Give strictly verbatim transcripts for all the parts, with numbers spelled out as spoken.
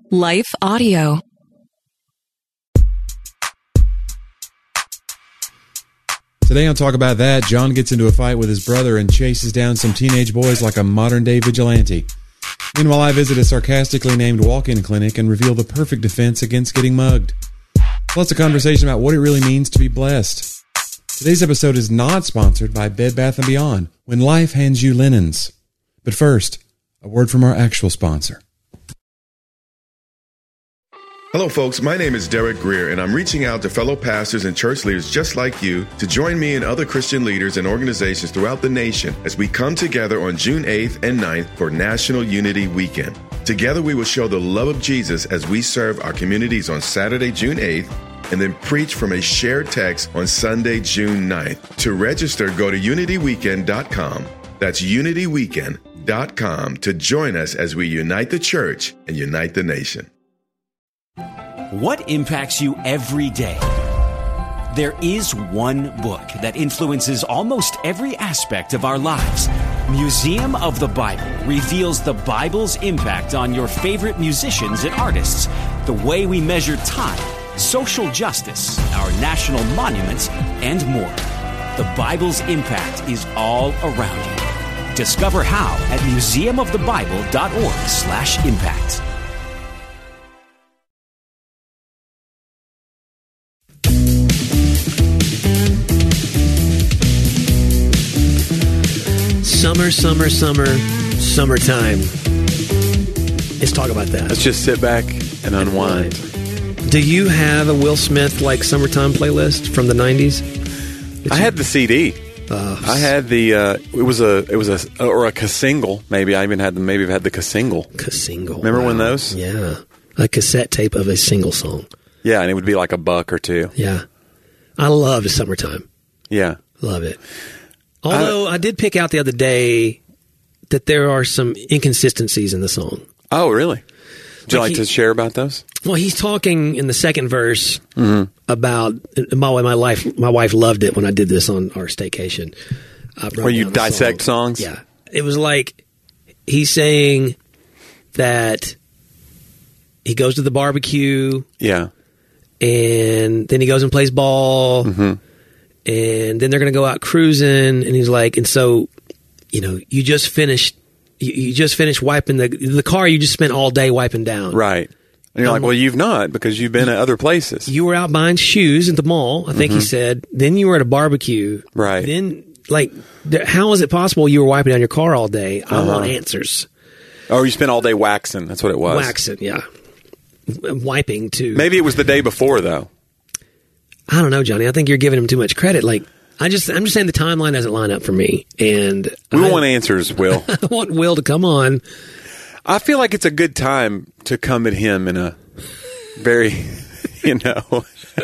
Life Audio. Today on Talk About That, John gets into a fight with his brother and chases down some teenage boys like a modern-day vigilante. Meanwhile, I visit a sarcastically named walk-in clinic and reveal the perfect defense against getting mugged. Plus a conversation about what it really means to be blessed. Today's episode is not sponsored by Bed Bath and Beyond, when life hands you linens. But first, a word from our actual sponsor. Hello, folks. My name is Derek Greer, and I'm reaching out to fellow pastors and church leaders just like you to join me and other Christian leaders and organizations throughout the nation as we come together on June eighth and ninth for National Unity Weekend. Together, we will show the love of Jesus as we serve our communities on Saturday, June eighth, and then preach from a shared text on Sunday, June ninth. To register, go to unity weekend dot com. That's unity weekend dot com to join us as we unite the church and unite the nation. What impacts you every day? There is one book that influences almost every aspect of our lives. Museum of the Bible reveals the Bible's impact on your favorite musicians and artists, the way we measure time, social justice, our national monuments, and more. The Bible's impact is all around you. Discover how at museum of the bible dot org slash impact. Summer, summer, summer, summertime. Let's talk about that. Let's just sit back and unwind. Do you have a Will Smith like summertime playlist from the nineties? I had the C D. Uh, I had the. Uh, it was a. It was a or a Ka-single. Maybe I even had the. Maybe I've had the Ka-single. Ka-single. Remember wow. when those? Yeah, a cassette tape of a single song. Yeah, and it would be like a buck or two. Yeah, I love summertime. Yeah, love it. Although I, I did pick out the other day that there are some inconsistencies in the song. Oh, really? Would you like, like he, to share about those? Well, he's talking in the second verse mm-hmm. about my my life. My wife loved it when I did this on our staycation. Where you dissect song. songs? Yeah, it was like he's saying that he goes to the barbecue. Yeah, and then he goes and plays ball. Mm-hmm. And then they're going to go out cruising, and he's like, and so, you know, you just finished, you, you just finished wiping the the car you just spent all day wiping down. Right. And you're um, like, well, you've not, because you've been at other places. You were out buying shoes at the mall, I think mm-hmm. he said. Then you were at a barbecue. Right. Then, like, how is it possible you were wiping down your car all day? I uh-huh. want answers. Oh, you spent all day waxing. That's what it was. Waxing, yeah. Wiping, too. Maybe it was the day before, though. I don't know, Johnny. I think you're giving him too much credit. Like, I just, I'm just saying the timeline doesn't line up for me. And we I, want answers, Will. I want Will to come on. I feel like it's a good time to come at him in a very, you know,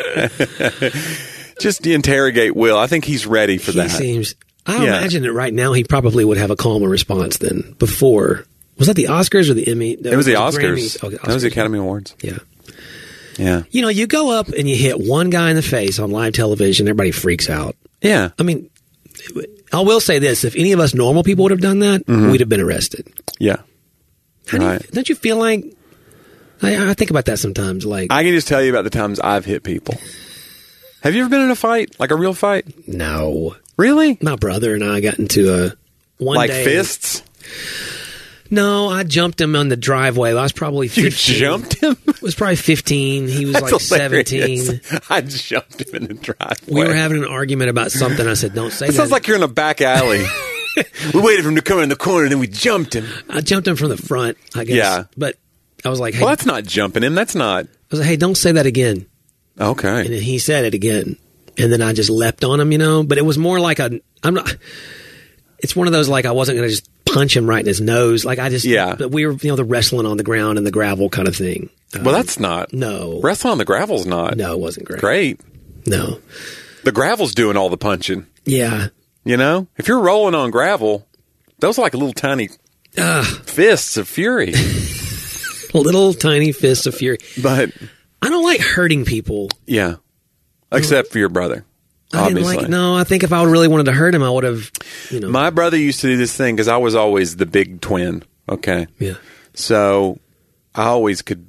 just interrogate Will. I think he's ready for he that. Seems. I yeah. imagine that right now he probably would have a calmer response than before. Was that the Oscars or the Emmy? No, it was the Oscars. Oh, the Oscars. That was the Academy Awards. Yeah. Yeah. You know, you go up and you hit one guy in the face on live television, everybody freaks out. Yeah. I mean, I will say this. If any of us normal people would have done that, mm-hmm. we'd have been arrested. Yeah. How right. Do you, don't you feel like, I, I think about that sometimes. Like, I can just tell you about the times I've hit people. Have you ever been in a fight? Like a real fight? No. Really? My brother and I got into a one like day. Like fists? No, I jumped him on the driveway. I was probably fifteen. You jumped him? I was probably fifteen. He was That's like hilarious. seventeen. I jumped him in the driveway. We were having an argument about something. I said, don't say that. that. Sounds like you're in a back alley. We waited for him to come in the corner, and then we jumped him. I jumped him from the front, I guess. Yeah. But I was like, hey. Well, that's not jumping him. That's not. I was like, hey, don't say that again. Okay. And then he said it again. And then I just leapt on him, you know. But it was more like a, I'm not, it's one of those like I wasn't going to just punch him right in his nose. Like I just, yeah. But we were, you know, the wrestling on the ground and the gravel kind of thing. Um, well, that's not. No. Wrestling on the gravel's not. No, it wasn't great. Great. No. The gravel's doing all the punching. Yeah. You know? If you're rolling on gravel, those are like little tiny uh, fists of fury. Little tiny fists of fury. But I don't like hurting people. Yeah. Except for your brother. I didn't obviously. like, no, I think if I would really wanted to hurt him, I would have, you know. My brother used to do this thing because I was always the big twin. Okay. Yeah. So I always could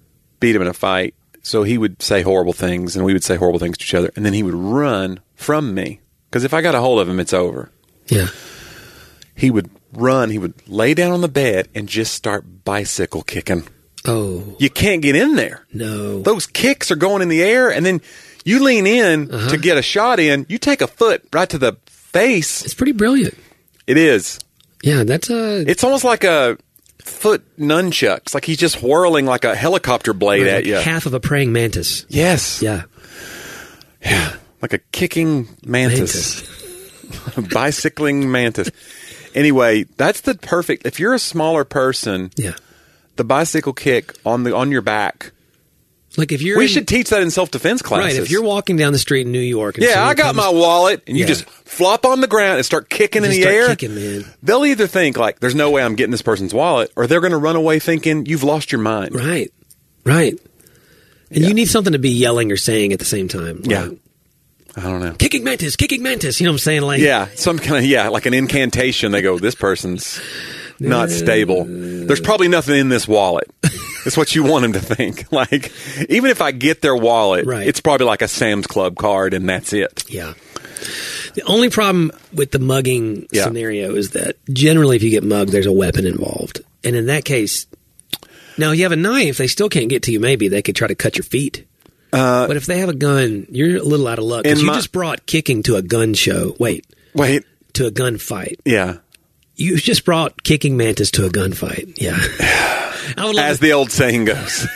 beat him in a fight. So he would say horrible things, and we would say horrible things to each other, and then he would run from me. Because if I got a hold of him, it's over. Yeah. He would run. He would lay down on the bed and just start bicycle kicking. Oh. You can't get in there. No. Those kicks are going in the air, and then you lean in uh-huh. to get a shot in. You take a foot right to the face. It's pretty brilliant. It is. Yeah, that's a... It's almost like a foot nunchucks. Like he's just whirling like a helicopter blade right, at like you. half of a praying mantis. Yes. Yeah. Yeah. Like a kicking mantis. mantis. Bicycling mantis. Anyway, that's the perfect... If you're a smaller person, yeah, the bicycle kick on the on your back... Like if you're we in, should teach that in self-defense classes. Right, if you're walking down the street in New York... And yeah, I got comes, my wallet, and you yeah. just flop on the ground and start kicking just in the start air. Kicking, man. They'll either think, like, there's no way I'm getting this person's wallet, or they're going to run away thinking you've lost your mind. Right, right. And Yeah. you need something to be yelling or saying at the same time. Like, Yeah. I don't know. Kicking mantis, kicking mantis. You know what I'm saying? Like, Yeah, some kind of, yeah, like an incantation. They go, this person's not stable. There's probably nothing in this wallet. It's what you want them to think. Like, even if I get their wallet, Right. it's probably like a Sam's Club card, and that's it. Yeah. The only problem with the mugging Yeah. scenario is that generally if you get mugged, there's a weapon involved. And in that case, now you have a knife, they still can't get to you maybe. They could try to cut your feet. Uh, but if they have a gun, you're a little out of luck. Because in you my- just brought kicking to a gun show. Wait. Wait. To a gunfight. Yeah. You just brought kicking mantis to a gunfight. Yeah. I would love As the old saying goes.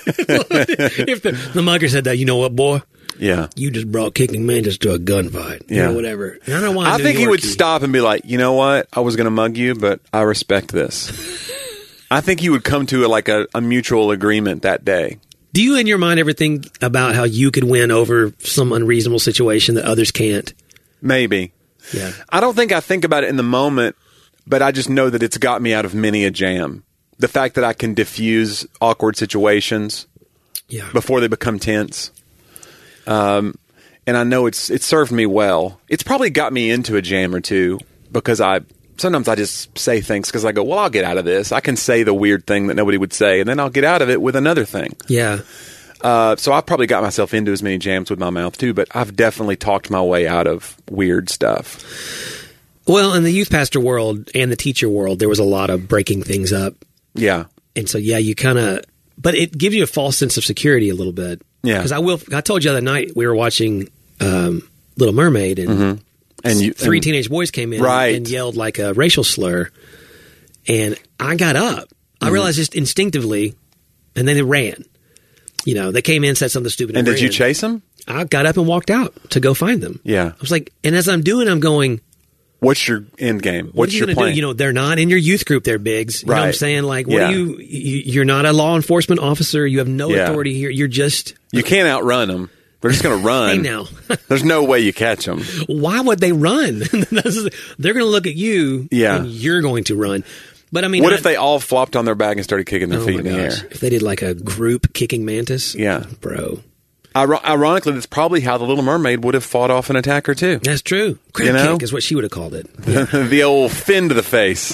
if the, the mugger said that, you know what, boy? Yeah. You just brought kicking mantis to a gunfight. You Yeah. know, whatever. And I don't want I think he would stop and be like, you know what? I was going to mug you, but I respect this. I think he would come to a, like a, a mutual agreement that day. Do you in your mind ever think about how you could win over some unreasonable situation that others can't? Maybe. Yeah. I don't think I think about it in the moment, but I just know that it's got me out of many a jam. The fact that I can diffuse awkward situations Yeah. before they become tense. Um, and I know it's it served me well. It's probably got me into a jam or two because I sometimes I just say things because I go, well, I'll get out of this. I can say the weird thing that nobody would say, and then I'll get out of it with another thing. Yeah. Uh, so I probably got myself into as many jams with my mouth too, but I've definitely talked my way out of weird stuff. Well, in the youth pastor world and the teacher world, there was a lot of breaking things up. Yeah. And so, yeah, you kind of, but it gives you a false sense of security a little bit. Yeah. Because I will, I told you the other night we were watching um, Little Mermaid and, Mm-hmm. and you, three and, teenage boys came in Right. and yelled like a racial slur. And I got up. I Mm-hmm. realized just instinctively, and then they ran. You know, they came in, said something stupid. And And did you ran. chase them? I got up and walked out to go find them. Yeah. I was like, and as I'm doing, I'm going, What's your end game? what What's are you your going to plan? do? You know, they're not in your youth group. They're bigs. You know what I'm Right. saying? Like, what Yeah. are you, you? You're not a law enforcement officer. You have no Yeah. authority here. You're just. You can't outrun them. They're just going to run. Hey, now. There's no way you catch them. Why would they run? They're going to look at you. Yeah. And you're going to run. But I mean, What I- if they all flopped on their back and started kicking their oh feet my in the gosh. air? If they did like a group kicking mantis. Yeah. Bro. Iro- ironically, that's probably how the Little Mermaid would have fought off an attacker too. That's true. Crab You know? kick is what she would have called it. The old fin to the face.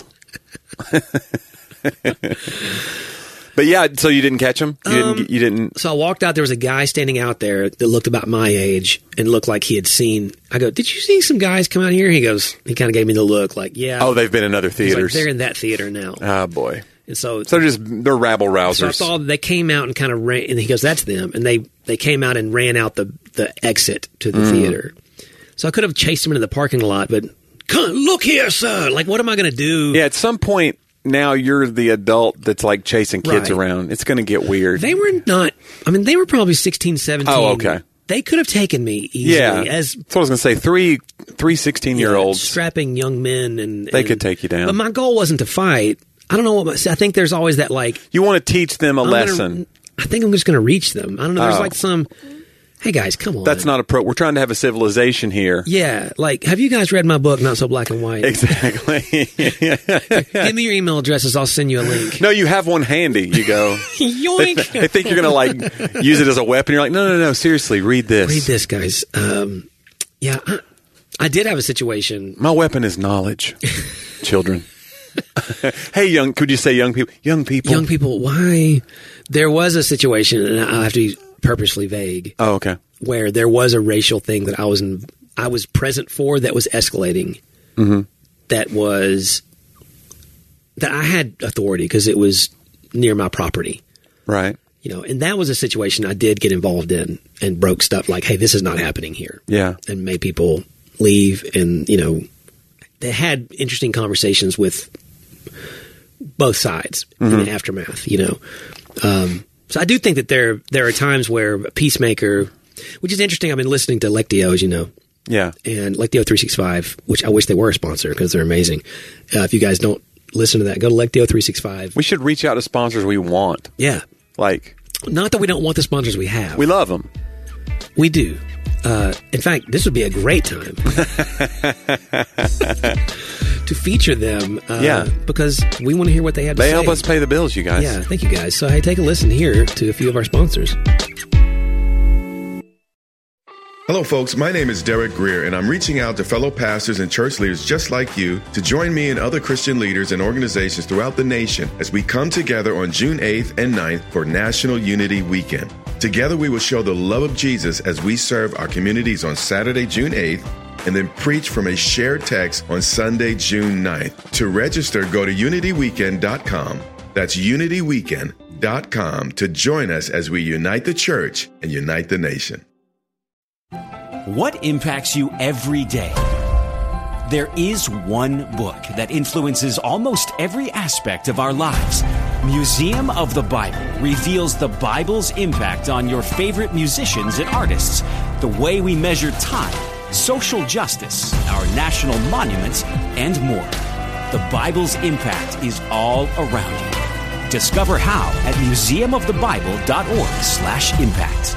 But yeah, so you didn't catch him? You Um, didn't. You didn't. So I walked out. There was a guy standing out there that looked about my age and looked like he had seen. I go, did you see some guys come out here? He goes, he kind of gave me the look like, yeah. Oh, they've been in other He's like, theaters. they're in that theater now. Oh boy. And so, So they're just they're rabble so I rousers. saw they came out and kind of ran. And he goes, that's them. And they, they came out and ran out the, the exit to the Mm. theater. So I could have chased him into the parking lot, but come look here, sir. Like, what am I going to do? Yeah, at some point now you're the adult that's like chasing kids Right. around. It's going to get weird. They were not, I mean, they were probably sixteen, seventeen. Oh, okay. They could have taken me easily yeah, as that's what I was going to say. Three, three sixteen-year-olds. yeah, strapping young men, and They and- could take you down. But my goal wasn't to fight. I don't know what. My, I think there's always that like You want to teach them a I'm gonna- lesson. I think I'm just going to reach them. I don't know. There's Oh. like some. Hey guys, come on. That's not a pro. We're trying to have a civilization here. Yeah, like have you guys read my book? Not so black and white. Exactly. Give me your email addresses. I'll send you a link. No, you have one handy. You go. They, Yoink. th- they think you're going to like use it as a weapon. You're like, no, no, no. Seriously, read this. Read this, guys. Um, yeah, I, I did have a situation. My weapon is knowledge, children. Hey, young, could you say young people? Young people. Young people, why? There was a situation, and I'll have to be purposely vague. Oh, okay. Where there was a racial thing that I was in, I was present for that was escalating. Mm-hmm. That was that I had authority because it was near my property. Right. You know, and that was a situation I did get involved in and broke stuff like, hey, this is not happening here. Yeah. And made people leave, and, you know, they had interesting conversations with both sides mm-hmm. in the aftermath, you know. Um, so I do think that there there are times where a peacemaker, which is interesting. I've been listening to Lectio, as you know. Yeah. And Lectio three sixty-five, which I wish they were a sponsor because they're amazing. Uh, if you guys don't listen to that, go to Lectio three sixty-five. We should reach out to sponsors we want. Yeah. Like. Not that we don't want the sponsors we have. We love them. We do. Uh, in fact, this would be a great time to feature them. Uh, yeah. Because we want to hear what they have to they say. They help us pay the bills, you guys. Yeah. Thank you, guys. So, hey, take a listen here to a few of our sponsors. Hello, folks. My name is Derek Greer, and I'm reaching out to fellow pastors and church leaders just like you to join me and other Christian leaders and organizations throughout the nation as we come together on June eighth and ninth for National Unity Weekend. Together, we will show the love of Jesus as we serve our communities on Saturday, June eighth, and then preach from a shared text on Sunday, June ninth. To register, go to unity weekend dot com. That's unity weekend dot com to join us as we unite the church and unite the nation. What impacts you every day? There is one book that influences almost every aspect of our lives. Museum of the Bible reveals the Bible's impact on your favorite musicians and artists, the way we measure time, social justice, our national monuments, and more. The Bible's impact is all around you. Discover how at museum of the bible dot org slash impact.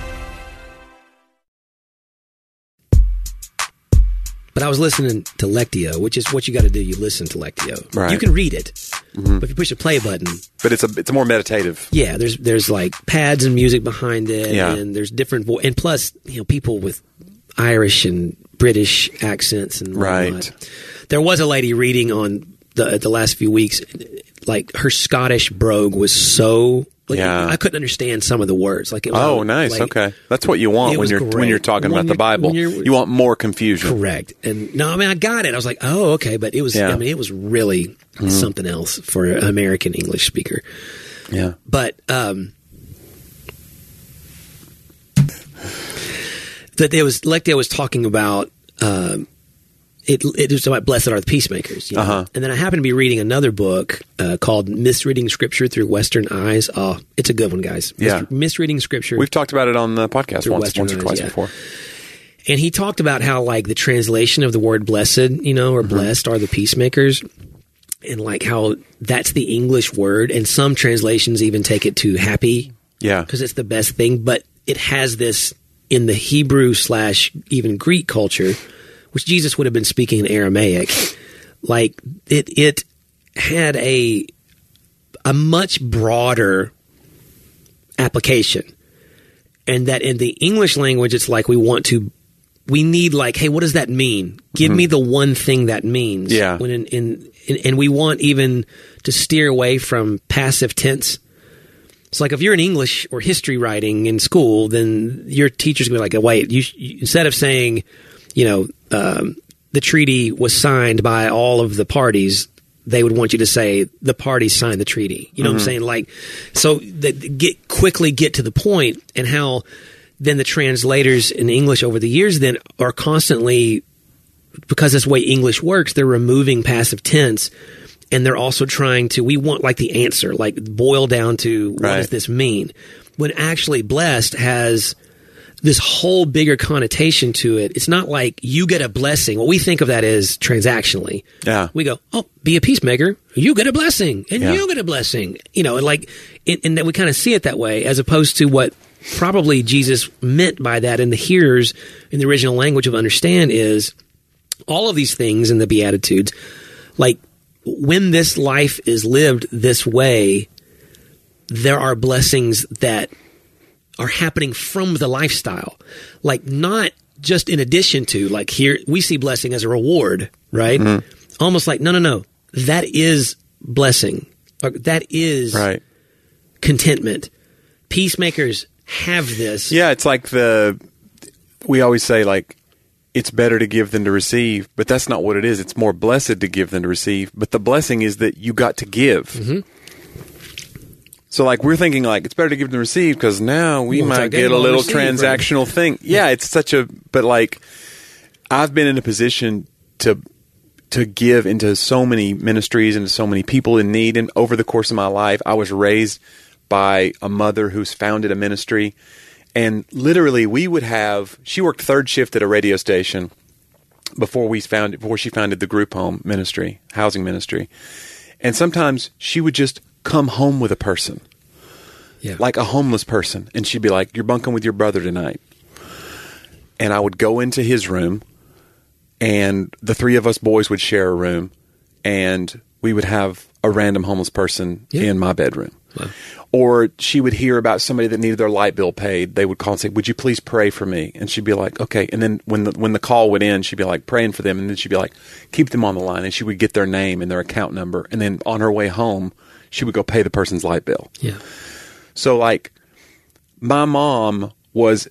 But I was listening to Lectio, which is what you got to do. You listen to Lectio. Right. You can read it, mm-hmm. but if you push a play button, but it's a it's more meditative. Yeah, there's there's like pads and music behind it, yeah. and there's different vo- and plus you know people with Irish and British accents and right. whatnot. There was a lady reading on the the last few weeks, like her Scottish brogue was so. Like, yeah. I couldn't understand some of the words. Like, it oh, was, nice. like, okay, that's what you want when you're great. when you're talking when about you're, the Bible. You want more confusion. Correct. And no, I mean, I got it. I was like, oh, okay, but it was. Yeah. I mean, it was really mm-hmm. something else for an American English speaker. Yeah. But um, that there was Lectio was talking about. Um, It, it was about blessed are the peacemakers. You know? uh-huh. And then I happened to be reading another book uh, called Misreading Scripture Through Western Eyes. Oh, it's a good one, guys. Yeah. Mis- Misreading Scripture. We've talked about it on the podcast once, Western once or eyes, twice yeah. before. And he talked about how, like, the translation of the word blessed, you know, or mm-hmm. blessed are the peacemakers, and, like, how that's the English word. And some translations even take it to happy. Yeah. Because it's the best thing. But it has this in the Hebrew slash even Greek culture, which Jesus would have been speaking in Aramaic, like it it had a a much broader application. And that in the English language, it's like we want to, we need like, hey, what does that mean? Give mm-hmm. me the one thing that means. Yeah. When in, in, in, and we want even to steer away from passive tense. It's like if you're in English or history writing in school, then your teacher's going to be like, wait, you, you instead of saying, you know, um, the treaty was signed by all of the parties, they would want you to say the parties signed the treaty. You know mm-hmm. what I'm saying? Like, so that get quickly get to the point, and how then the translators in English over the years then are constantly, because that's the way English works, they're removing passive tense, and they're also trying to, we want like the answer, like boil down to what right. does this mean? When actually blessed has this whole bigger connotation to it. It's not like you get a blessing. What we think of that is transactionally. Yeah. We go, oh, be a peacemaker. You get a blessing, and yeah. you get a blessing. You know, and like, it, and that we kind of see it that way, as opposed to what probably Jesus meant by that, and the hearers in the original language of understand is all of these things in the Beatitudes. Like, when this life is lived this way, there are blessings that are happening from the lifestyle, like not just in addition to, like, here we see blessing as a reward, right? Mm-hmm. Almost like, no, no, no. that is blessing. That is right. contentment. Peacemakers have this. Yeah, it's like the, we always say, like, it's better to give than to receive, but that's not what it is. It's more blessed to give than to receive. But the blessing is that you got to give. Mm-hmm. So, like, we're thinking, like, it's better to give than receive because now we Well, might like, get a well, little receive, transactional right? thing. Yeah, it's such a, but, like, I've been in a position to to give into so many ministries and so many people in need. And over the course of my life, I was raised by a mother who's founded a ministry. And literally, we would have, she worked third shift at a radio station before we found, before she founded the group home ministry, housing ministry. And sometimes she would just come home with a person, Yeah. like a homeless person. And she'd be like, you're bunking with your brother tonight. And I would go into his room, and the three of us boys would share a room, and we would have a random homeless person Yeah. in my bedroom. Wow. Or she would hear about somebody that needed their light bill paid. They would call and say, would you please pray for me? And she'd be like, okay. And then when the, when the call would end, she'd be like praying for them. And then she'd be like, keep them on the line. And she would get their name and their account number. And then on her way home, she would go pay the person's light bill. Yeah. So, like, my mom was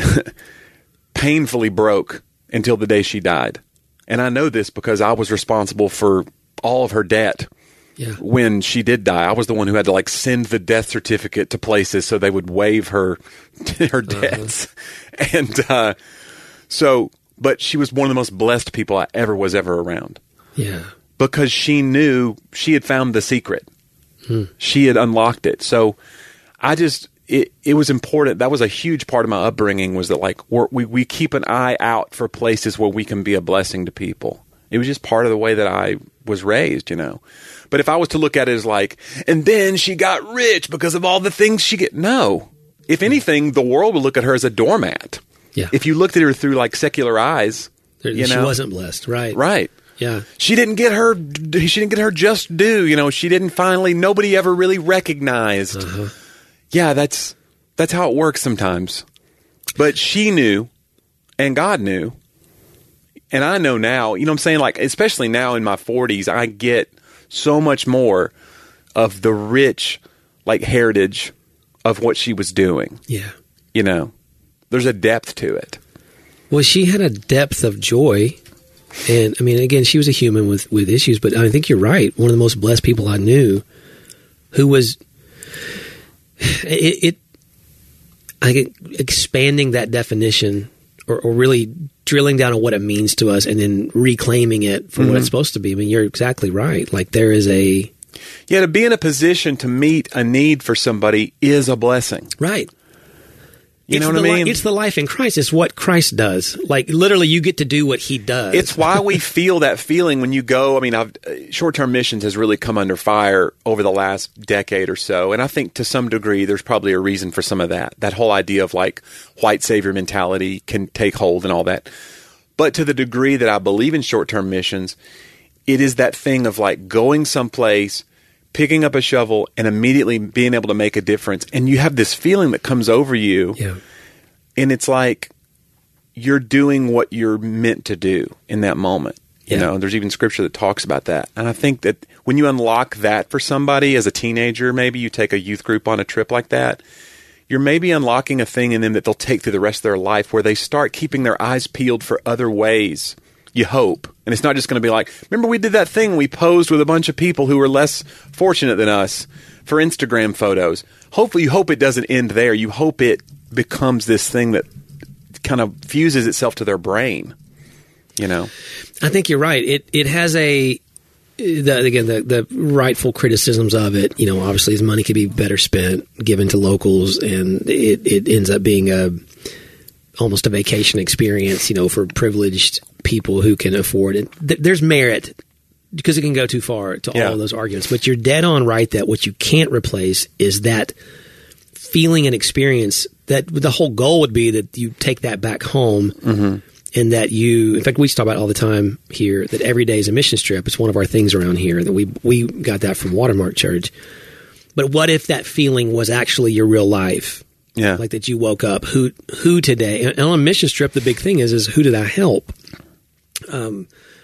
painfully broke until the day she died. And I know this because I was responsible for all of her debt. Yeah. When she did die, I was the one who had to, like, send the death certificate to places so they would waive her her debts. Uh-huh. And uh, so, but she was one of the most blessed people I ever was ever around. Yeah. Because she knew she had found the secret. Hmm. She had unlocked it. So I just, it, it was important. That was a huge part of my upbringing, was that, like, we're, we, we keep an eye out for places where we can be a blessing to people. It was just part of the way that I was raised, you know. But if I was to look at it as like, and then she got rich because of all the things she get, no. If anything, the world would look at her as a doormat. Yeah. If you looked at her through, like, secular eyes, There, you she know, wasn't blessed, right? right? Yeah. She didn't get her. She didn't get her just due. You know, she didn't finally. Nobody ever really recognized. Uh-huh. Yeah, that's that's how it works sometimes. But she knew, and God knew, and I know now. You know what I'm saying? Like, especially now in my forties, I get so much more of the rich, like, heritage of what she was doing. Yeah. You know, there's a depth to it. Well, she had a depth of joy. And, I mean, again, she was a human with, with issues, but I think you're right. One of the most blessed people I knew who was, it, it I think expanding that definition or, or really drilling down on what it means to us and then reclaiming it for Mm-hmm. what it's supposed to be. I mean, you're exactly right. Like, there is a... Yeah, to be in a position to meet a need for somebody is a blessing. Right. You It's know what the I li- mean? It's the life in Christ. It's what Christ does. Like, literally, you get to do what he does. It's why we feel that feeling when you go. I mean, I've, uh, short-term missions has really come under fire over the last decade or so. And I think to some degree, there's probably a reason for some of that. That whole idea of, like, white savior mentality can take hold and all that. But to the degree that I believe in short-term missions, it is that thing of, like, going someplace, picking up a shovel, and immediately being able to make a difference. And you have this feeling that comes over you. Yeah. And it's like you're doing what you're meant to do in that moment. You Yeah. know, there's even scripture that talks about that. And I think that when you unlock that for somebody as a teenager, maybe you take a youth group on a trip like that, you're maybe unlocking a thing in them that they'll take through the rest of their life where they start keeping their eyes peeled for other ways. You hope. And it's not just going to be like, remember we did that thing, we posed with a bunch of people who were less fortunate than us for Instagram photos. Hopefully, you hope it doesn't end there. You hope it becomes this thing that kind of fuses itself to their brain, you know? I think you're right. It it has a the, again the the rightful criticisms of it. You know, obviously, his money could be better spent, given to locals, and it it ends up being a almost a vacation experience. You know, for privileged people who can afford it. Th- there's merit because it can go too far to Yeah. all of those arguments. But you're dead on right that what you can't replace is that feeling and experience. That the whole goal would be that you take that back home. Mm-hmm. And that you, in fact, we talk about all the time here that every day is a mission trip. It's one of our things around here that we we got that from Watermark Church. But what if that feeling was actually your real life? Yeah. Like that you woke up. Who who today? And on a mission trip, the big thing is is who did I help? Um,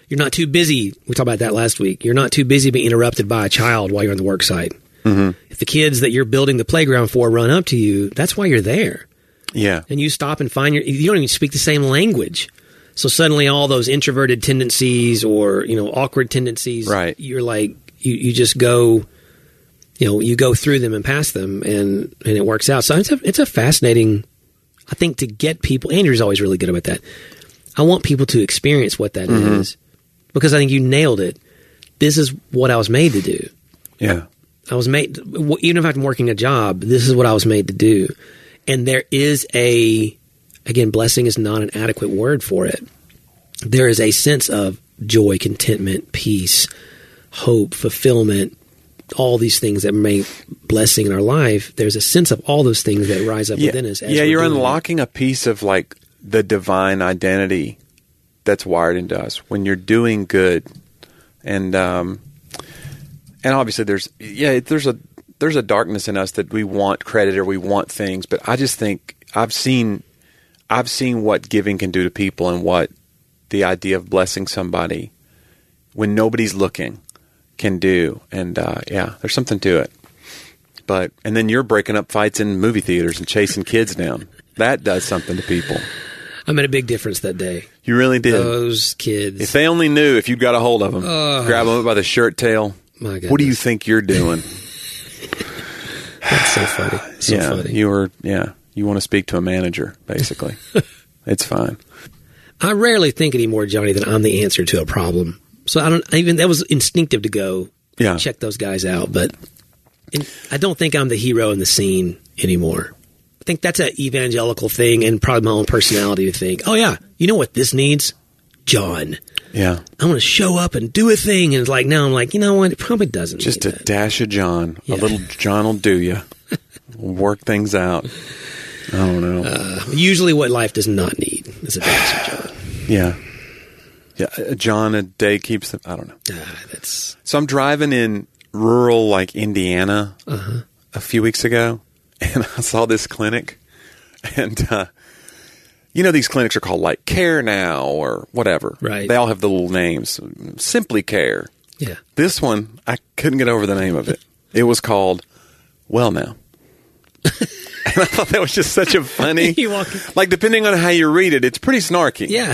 You're not too busy. We talked about that last week. You're not too busy being interrupted by a child while you're on the work site. Mm-hmm. If the kids that you're building the playground for run up to you, that's why you're there. Yeah. And you stop and find your, you don't even speak the same language. So suddenly all those introverted tendencies or, you know, awkward tendencies, right. you're like, you, you just go, you know, you go through them and past them and, and it works out. So it's a, it's a fascinating, I think, to get people, Andrew's always really good about that. I want people to experience what that mm-hmm. is because I think you nailed it. This is what I was made to do. Yeah. I was made, even if I'm working a job, this is what I was made to do. And there is a, again, blessing is not an adequate word for it. There is a sense of joy, contentment, peace, hope, fulfillment, all these things that make blessing in our life. There's a sense of all those things that rise up yeah. within us. As yeah, you're unlocking it. a piece of like the divine identity that's wired into us when you're doing good. And, um, and obviously there's, yeah, there's a, there's a darkness in us that we want credit or we want things, but I just think I've seen, I've seen what giving can do to people and what the idea of blessing somebody when nobody's looking can do. And, uh, yeah, there's something to it. But, and then you're breaking up fights in movie theaters and chasing kids down. That does something to people. I made a big difference that day. You really did. Those kids. If they only knew, if you'd got a hold of them, uh, grab them up by the shirt tail. My goodness. What do you think you're doing? That's so funny. So yeah, funny. You were, yeah, you want to speak to a manager, basically. It's fine. I rarely think anymore, Johnny, that I'm the answer to a problem. So I don't even, that was instinctive to go yeah. check those guys out. But I don't think I'm the hero in the scene anymore. I think that's an evangelical thing and probably my own personality to think, oh yeah, you know what this needs? John. Yeah. I want to show up and do a thing. And it's like, now I'm like, you know what? It probably doesn't. Just a that. dash of John. Yeah. A little John will do you. Work things out. I don't know. Uh, usually what life does not need is a dash of John. Yeah. Yeah. A John a day keeps them. I don't know. Uh, that's. So I'm driving in rural, like Indiana uh-huh. a few weeks ago, and I saw this clinic. And, uh, you know, these clinics are called like Care Now or whatever. Right. They all have the little names. Simply Care. Yeah. This one, I couldn't get over the name of it. It was called Well Now. And I thought that was just such a funny, like depending on how you read it, it's pretty snarky. Yeah.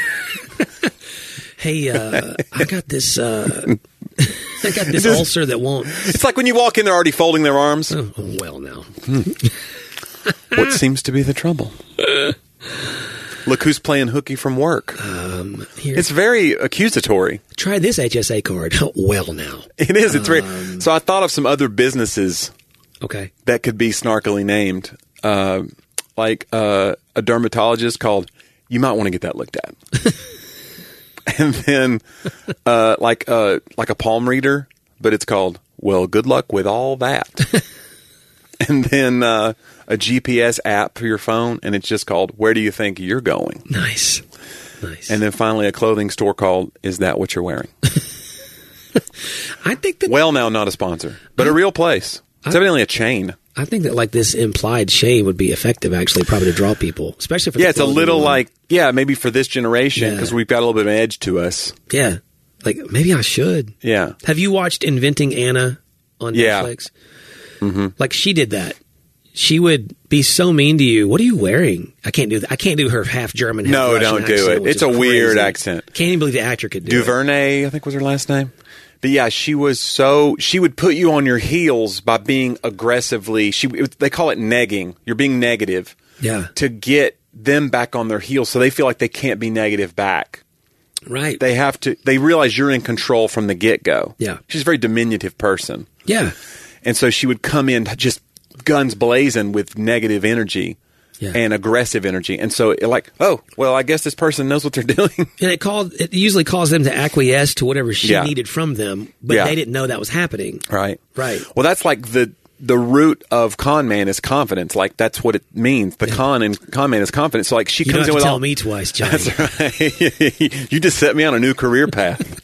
Hey, uh, I got this, uh, I got this just, ulcer that won't. It's like when you walk in, they're already folding their arms. Oh, well now. Hmm. What seems to be the trouble? Look who's playing hooky from work. Um, here. It's very accusatory. Try this H S A card. Well now. It is. It's um, very. So I thought of some other businesses okay. that could be snarkily named. Uh, like uh, a dermatologist called, you might want to get that looked at. And then uh, like, uh, like a palm reader, but it's called, well, good luck with all that. And then uh, a G P S app for your phone, and it's just called, where do you think you're going? Nice. Nice. And then finally a clothing store called, is that what you're wearing? I think that... Well, now, not a sponsor, but I, a real place. It's I, evidently a chain. I think that like this implied shame would be effective, actually, probably to draw people, especially for yeah, the it's a little one. like yeah, maybe for this generation because yeah. we've got a little bit of an edge to us. Yeah, like maybe I should. Yeah. Have you watched Inventing Anna on yeah. Netflix? Mm-hmm. Like she did that. She would be so mean to you. What are you wearing? I can't do that. I can't do her half German. Half no, Russian don't do accent, it. It's a crazy. weird accent. Can't even believe the actor could do Duvernay, it. I think was her last name. But yeah, she was so, she would put you on your heels by being aggressively, she they call it negging. You're being negative. Yeah. To get them back on their heels so they feel like they can't be negative back. Right. They have to, they realize you're in control from the get-go. Yeah. She's a very diminutive person. Yeah. And so she would come in just guns blazing with negative energy. Yeah. And aggressive energy. And so it like, oh, well, I guess this person knows what they're doing. And it called it usually caused them to acquiesce to whatever she yeah. needed from them, but yeah. they didn't know that was happening. Right. Right. Well, that's like the the root of con man is confidence. Like that's what it means. The yeah. con and con man is confidence. So like she you comes don't have in with to tell all, me twice, Johnny. That's right. You just set me on a new career path.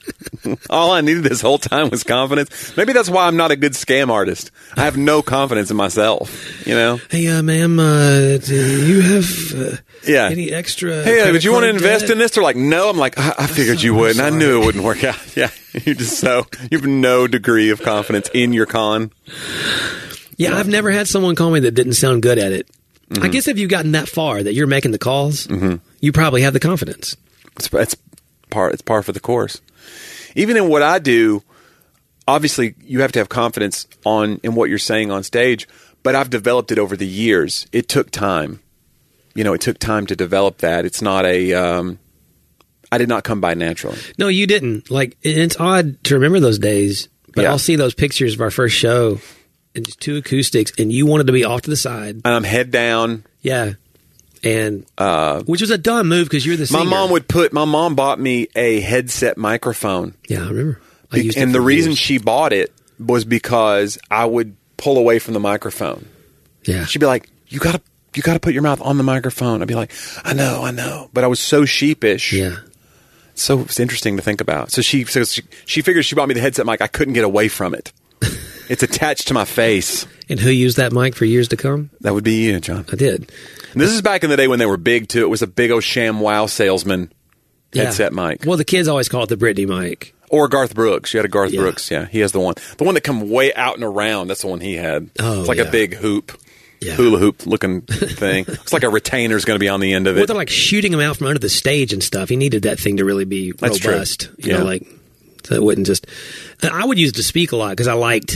All I needed this whole time was confidence. Maybe that's why I'm not a good scam artist. I have no confidence in myself, you know? Hey, uh, ma'am, uh, do you have uh, Yeah. any extra? Hey, uh, credit would you want to card invest debt? in this? They're like, no. I'm like, I, I figured you would, and I knew it wouldn't work out. Yeah, you just so you have no degree of confidence in your con. Yeah, I've never had someone call me that didn't sound good at it. Mm-hmm. I guess if you've gotten that far that you're making the calls, mm-hmm. you probably have the confidence. It's, it's par. It's par for the course. Even in what I do, obviously you have to have confidence on in what you're saying on stage. But I've developed it over the years. It took time. You know, it took time to develop that. It's not a. Um, I did not come by naturally. No, you didn't. Like, it's odd to remember those days, but Yeah. I'll see those pictures of our first show and just two acoustics, and you wanted to be off to the side. And I'm head down. Yeah. And, uh, which was a dumb move because you're the singer. My mom would put. My mom bought me a headset microphone. Yeah, I remember. I used and it the for reason years. she bought it was because I would pull away from the microphone. Yeah. She'd be like, "You gotta, you gotta put your mouth on the microphone." I'd be like, "I know, I know," but I was so sheepish. Yeah. So it's interesting to think about. So she, so she, she figures she bought me the headset mic. I couldn't get away from it. It's attached to my face. And who used that mic for years to come? That would be you, John. I did. And this is back in the day when they were big too. It was a big old sham wow salesman Yeah. headset mic. Well, the kids always call it the Britney mic. Or Garth Brooks. You had a Garth Yeah. Brooks. Yeah, he has the one. The one that come way out and around. That's the one he had. Oh, it's like yeah. a big hoop. Yeah. Hula hoop looking thing. It's like a retainer's going to be on the end of Well, it. they're like shooting him out from under the stage and stuff. He needed that thing to really be That's true. robust. You Yeah. know, like, so it wouldn't just. I would use it to speak a lot because I liked.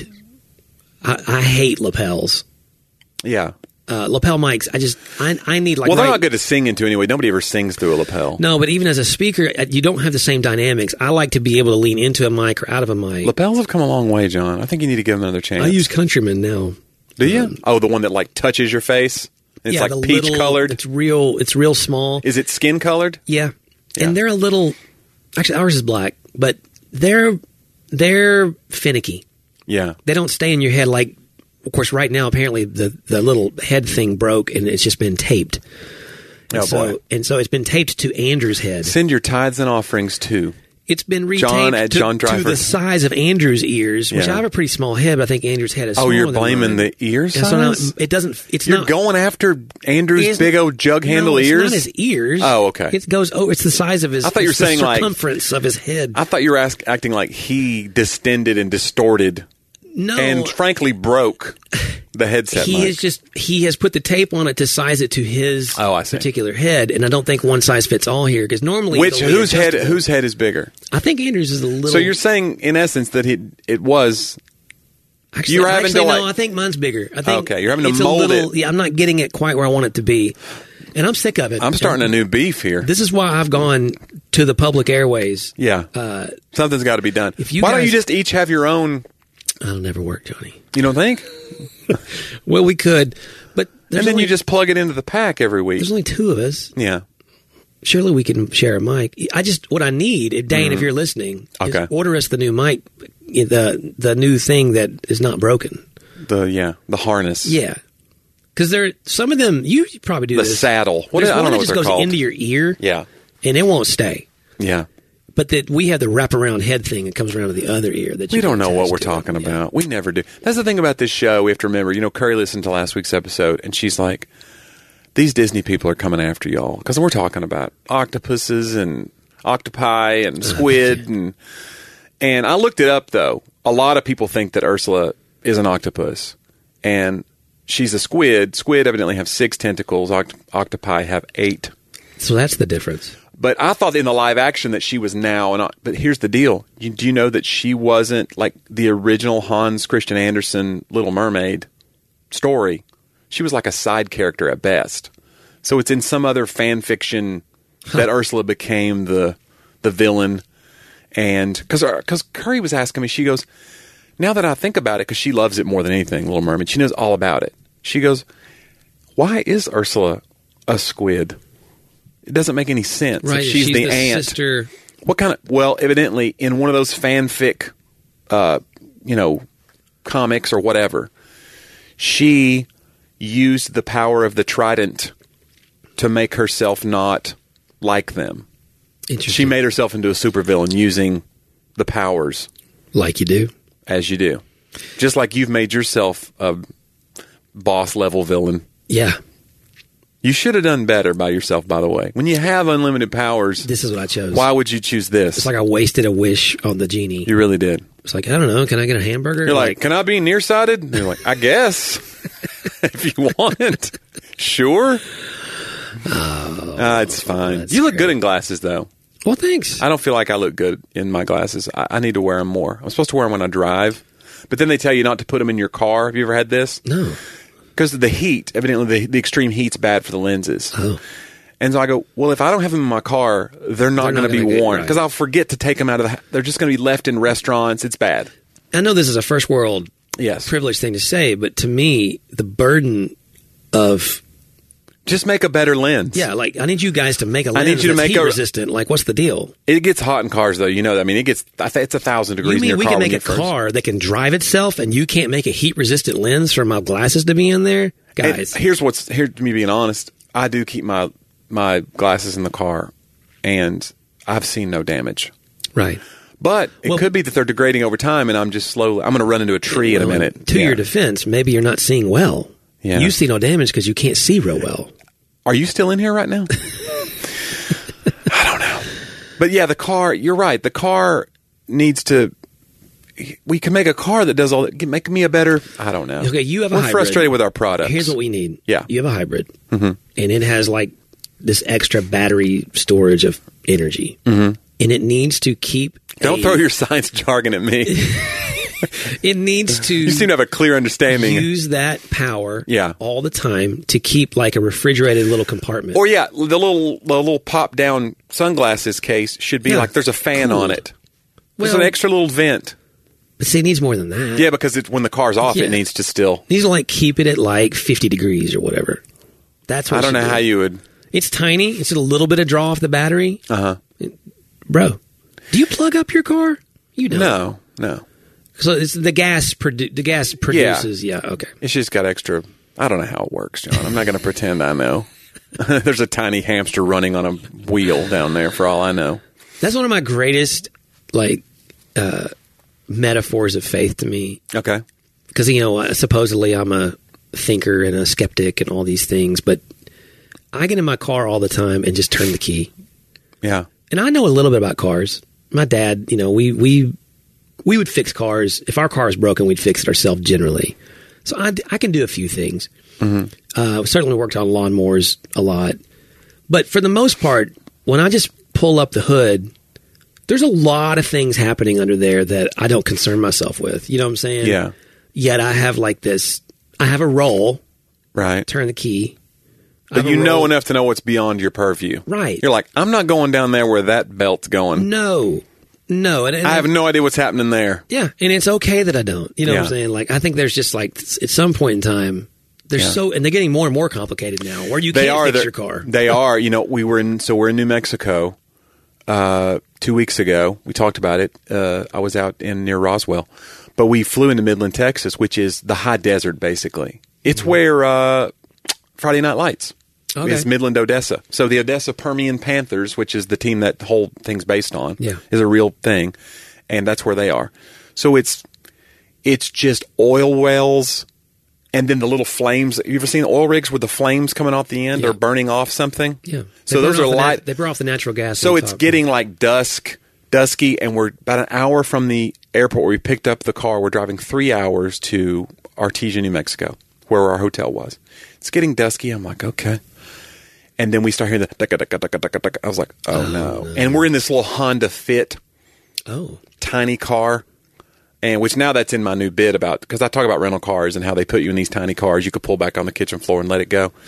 I, I hate lapels. Yeah. Uh, lapel mics. I just. I, I need like. Well, they're right- not good to sing into anyway. Nobody ever sings through a lapel. No, but even as a speaker, uh, you don't have the same dynamics. I like to be able to lean into a mic or out of a mic. Lapels have come a long way, John. I think you need to give them another chance. I use Countryman now. Do you? oh, the one that like touches your face. It's yeah, like the peach little- colored. It's real. It's real small. Is it skin colored? Yeah. Yeah. And they're a little. Actually, ours is black, but they're they're finicky. Yeah. They don't stay in your head like. Of course, right now apparently the the little head thing broke and it's just been taped. And Oh, so, boy. And so it's been taped to Andrew's head. Send your tithes and offerings too. It's been retaped John at to, John to Driver. the size of Andrew's ears, which Yeah. I have a pretty small head, but I think Andrew's head is Oh, smaller you're than blaming mine. the ear And so now size? it doesn't. It's You're not going after Andrew's it's- big old jug handle no, it's ears? not his ears. Oh, okay. It goes. Oh, it's the size of his. I thought you were it's the saying, like- circumference of his head. I thought you were ask, acting like he distended and distorted no, and frankly broke the headset he mic. is just he has put the tape on it to size it to his Oh, I see. particular head, and I don't think one size fits all here because normally Which the way whose head adjustable- whose head is bigger? I think Andrew's is a little. So you're saying in essence that it it was actually, you were having actually, to, no. like- I think mine's bigger. I think Okay, you're having to it's a mold little, it. Yeah, I'm not getting it quite where I want it to be, and I'm sick of it. I'm starting a new beef here. This is why I've gone to the public airways. yeah. Uh, Something's got to be done. if you Why don't guys- you just each have your own, That'll never work, Johnny. you don't think? Well, we could, but there's And then only, you just plug it into the pack every week. there's only two of us. Yeah. Surely we can share a mic. I just what I need, if Dane, if you're listening, is Okay. order us the new mic, the the new thing that is not broken. The yeah, the harness. Yeah, because there some of them you probably do The this. saddle. What There's I don't one know that what just they're goes called. into your ear, Yeah. and it won't stay. Yeah. But that we have the wraparound head thing that comes around to the other ear. That you We don't can know what attach we're to. talking Yeah. about. We never do. That's the thing about this show. We have to remember, you know, Curry listened to last week's episode, and she's like, these Disney people are coming after y'all. Because we're talking about octopuses and octopi and squid. and And I looked it up, though. A lot of people think that Ursula is an octopus. And she's a squid. Squid evidently have six tentacles. Oct- octopi have eight. So that's the difference. But I thought in the live action that she was now, and but here's the deal: you, do you know that she wasn't like the original Hans Christian Andersen Little Mermaid story? She was like a side character at best. So it's in some other fan fiction that Ursula became the the villain, and because because Curry was asking me, she goes, now that I think about it, because she loves it more than anything, Little Mermaid, she knows all about it. She goes, why is Ursula a squid? It doesn't make any sense. Right? If she's, she's the, the aunt. sister. What kind of? Well, evidently, in one of those fanfic, uh, you know, comics or whatever, she used the power of the trident to make herself not like them. Interesting. She made herself into a supervillain using the powers. Like you do. As you do. Just like you've made yourself a boss-level villain. Yeah. You should have done better by yourself, by the way. When you have unlimited powers... This is what I chose. Why would you choose this? It's like I wasted a wish on the genie. You really did. It's like, I don't know, can I get a hamburger? You're like, like can I be nearsighted? And you're like, I guess. If you want. Sure. Oh, uh, it's fine. You look great. good in glasses, though. Well, thanks. I don't feel like I look good in my glasses. I, I need to wear them more. I'm supposed to wear them when I drive. But then they tell you not to put them in your car. Have you ever had this? No. Because of the heat. Evidently, the, the extreme heat's bad for the lenses. Oh. And so I go, well, if I don't have them in my car, they're not going to be get, worn. right. Because I'll forget to take them out of the... They're just going to be left in restaurants. It's bad. I know this is a first world yes. privileged thing to say, but to me, the burden of... Just make a better lens. Yeah, like, I need you guys to make a lens I need you to that's make heat a, resistant. Like, what's the deal? It gets hot in cars, though. You know that. I mean, it gets... I think it's a thousand degrees you mean in your we car can make a first. car that can drive itself and you can't make a heat-resistant lens for my glasses to be in there? Guys. And here's what's... Here's me being honest. I do keep my my glasses in the car, and I've seen no damage. Right. But it Well- could be that they're degrading over time, and I'm just slowly... I'm going to run into a tree in a Well, minute. To Yeah. your defense, maybe you're not seeing well. Yeah. You see no damage because you can't see real well. Are you still in here right now? I don't know. But yeah, the car, you're right. The car needs to... We can make a car that does all that. Make me a better... I don't know. Okay, you have a We're hybrid. frustrated with our products. Here's what we need. Yeah. You have a hybrid. Mm-hmm. And it has like this extra battery storage of energy. Mm-hmm. And it needs to keep... Don't a- throw your science jargon at me. It needs to... You seem to have a clear understanding. use that power Yeah. all the time to keep like a refrigerated little compartment. Or yeah, the little the little pop down sunglasses case should be Yeah. like there's a fan Cool. on it. There's Well- an extra little vent. But see, it needs more than that. Yeah, because it, when the car's off, Yeah. it needs to still. It needs to like keep it at like fifty degrees or whatever. That's what I it don't know should how do. you would. It's tiny. It's a little bit of draw off the battery. Uh huh. Bro, do you plug up your car? You don't. No, no. So it's the gas produ- the gas produces. Yeah. Okay. It's just got extra. I don't know how it works, John. I'm not going to pretend I know. There's a tiny hamster running on a wheel down there, for all I know. That's one of my greatest like uh, metaphors of faith to me. Okay. Because, you know, supposedly I'm a thinker and a skeptic and all these things, but I get in my car all the time and just turn the key. Yeah. And I know a little bit about cars. My dad, you know, we we we would fix cars. If our car is broken, we'd fix it ourselves generally. So I, I can do a few things. Mm-hmm. Uh, certainly worked on lawnmowers a lot. But for the most part, when I just pull up the hood, there's a lot of things happening under there that I don't concern myself with. You know what I'm saying? Yeah. Yet I have like this, I have a role, Right. turn the key. I But have a you know role- enough to know what's beyond your purview. Right. You're like, I'm not going down there where that belt's going. No. No. And, and I have no idea what's happening there. Yeah, and it's okay that I don't. You know what I'm Yeah. saying? Like, I think there's just like at some point in time, there's Yeah. so, and they're getting more and more complicated now, where you They can't are fix they're- your car. They are. You know, we were in. So we're in New Mexico. Uh, two weeks ago, we talked about it. Uh, I was out in near Roswell, but we flew into Midland, Texas, which is the high desert. Basically, it's Mm-hmm. where uh, Friday Night Lights. Okay. It's Midland, Odessa. So the Odessa Permian Panthers, which is the team that the whole thing's based on, Yeah. is a real thing, and that's where they are. So it's it's just oil wells. And then the little flames. You ever seen oil rigs with the flames coming off the end Yeah. or burning off something? Yeah. So They those burn are off the nat- light. They burn off the natural gas. So on it's top. getting like dusk, dusky, and we're about an hour from the airport where we picked up the car. We're driving three hours to Artesia, New Mexico, where our hotel was. It's getting dusky. I'm like, okay. And then we start hearing the ducka, ducka, ducka, ducka, ducka. I was like, oh, Oh, no. no. And we're in this little Honda Fit Oh. tiny car. And which now that's in my new bit about, because I talk about rental cars and how they put you in these tiny cars. You could pull back on the kitchen floor and let it go.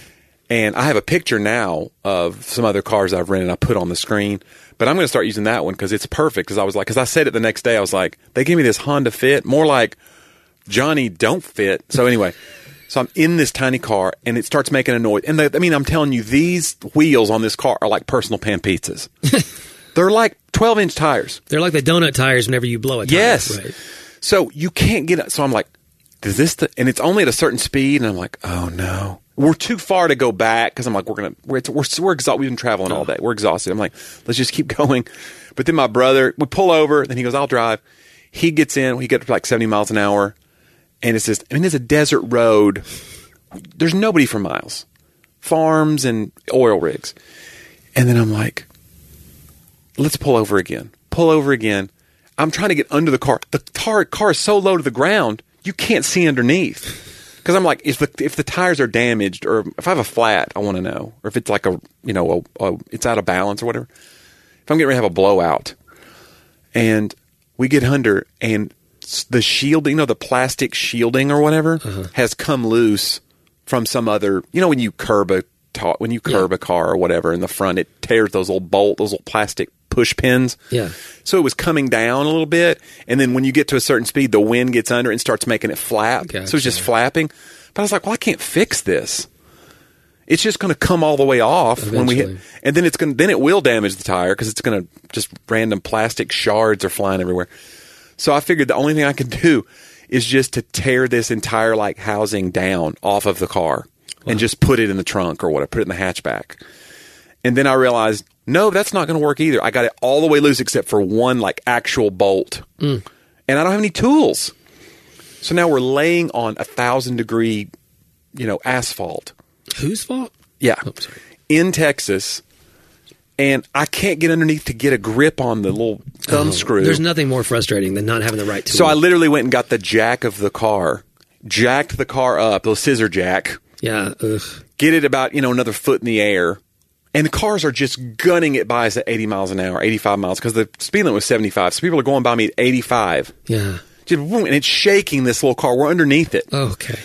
And I have a picture now of some other cars I've rented I put on the screen. But I'm going to start using that one because it's perfect. Because I was like, because I said it the next day, I was like, they gave me this Honda Fit, more like Johnny Don't Fit. So anyway, so I'm in this tiny car and it starts making a noise. And the, I mean, I'm telling you, these wheels on this car are like personal pan pizzas. They're like twelve inch tires. They're like the donut tires whenever you blow a tire. Yes. Right. So you can't get it. So I'm like, is this the, and it's only at a certain speed, and I'm like, oh no. We're too far to go back because I'm like, we're going to, we're, we're, we're exhausted. We've been traveling all day. We're exhausted. I'm like, let's just keep going. But then my brother, we pull over, then he goes, I'll drive. He gets in, he gets like seventy miles an hour, and it's just, I mean, it's a desert road. There's nobody for miles. Farms and oil rigs. And then I'm like, let's pull over again. Pull over again. I'm trying to get under the car. The tar, car is so low to the ground, you can't see underneath. Because I'm like, if the if the tires are damaged, or if I have a flat, I want to know. Or if it's like a, you know, a, a, it's out of balance or whatever. If I'm getting ready to have a blowout. And we get under, and the shielding, you know, the plastic shielding or whatever, uh-huh. has come loose from some other, you know, when you curb a, ta- when you curb yeah. a car or whatever in the front, it tears those little bolt, those little plastic push pins. Yeah. So it was coming down a little bit, and then when you get to a certain speed, the wind gets under and starts making it flap. Gotcha. So it's just flapping. But I was like, well, I can't fix this. It's just going to come all the way off Eventually. when we hit, and then it's going. Then it will damage the tire because it's going to just random plastic shards are flying everywhere. So I figured the only thing I could do is just to tear this entire like housing down off of the car wow. and just put it in the trunk or whatever, put it in the hatchback. And then I realized, no, that's not going to work either. I got it all the way loose except for one like actual bolt, mm. and I don't have any tools. So now we're laying on a thousand degree, you know, asphalt. Whose fault? Yeah. Oh, sorry. In Texas, and I can't get underneath to get a grip on the little thumb oh, screw. There's nothing more frustrating than not having the right tool. So I literally went and got the jack of the car, jacked the car up, the scissor jack. Yeah. Ugh. Get it about, you know, another foot in the air. And the cars are just gunning it by us at eighty miles an hour, eighty-five miles, because the speed limit was seventy-five. So people are going by me at eighty-five. Yeah. Just, and it's shaking this little car. We're underneath it. Okay.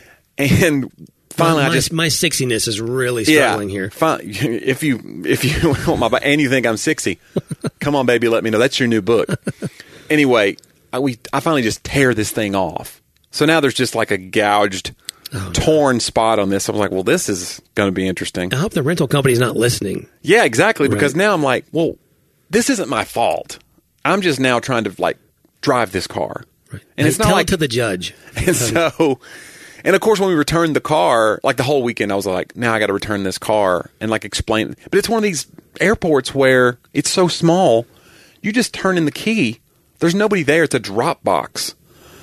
And finally, my, my, I just my sixiness is really struggling yeah, here. Fine. If you if you want my and you think I'm sixty, come on, baby, let me know. That's your new book. Anyway, I, we I finally just tear this thing off. So now there's just like a gouged, oh, torn no. spot on this. I was like, well, this is going to be interesting. I hope the rental company's not listening. Yeah, exactly. Right. Because now I'm like, well, this isn't my fault. I'm just now trying to like drive this car, right. and it's tell not like it to the judge. And so. And of course, when we returned the car, like the whole weekend, I was like, now I got to return this car and like explain. But it's one of these airports where it's so small, you just turn in the key. There's nobody there. It's a drop box.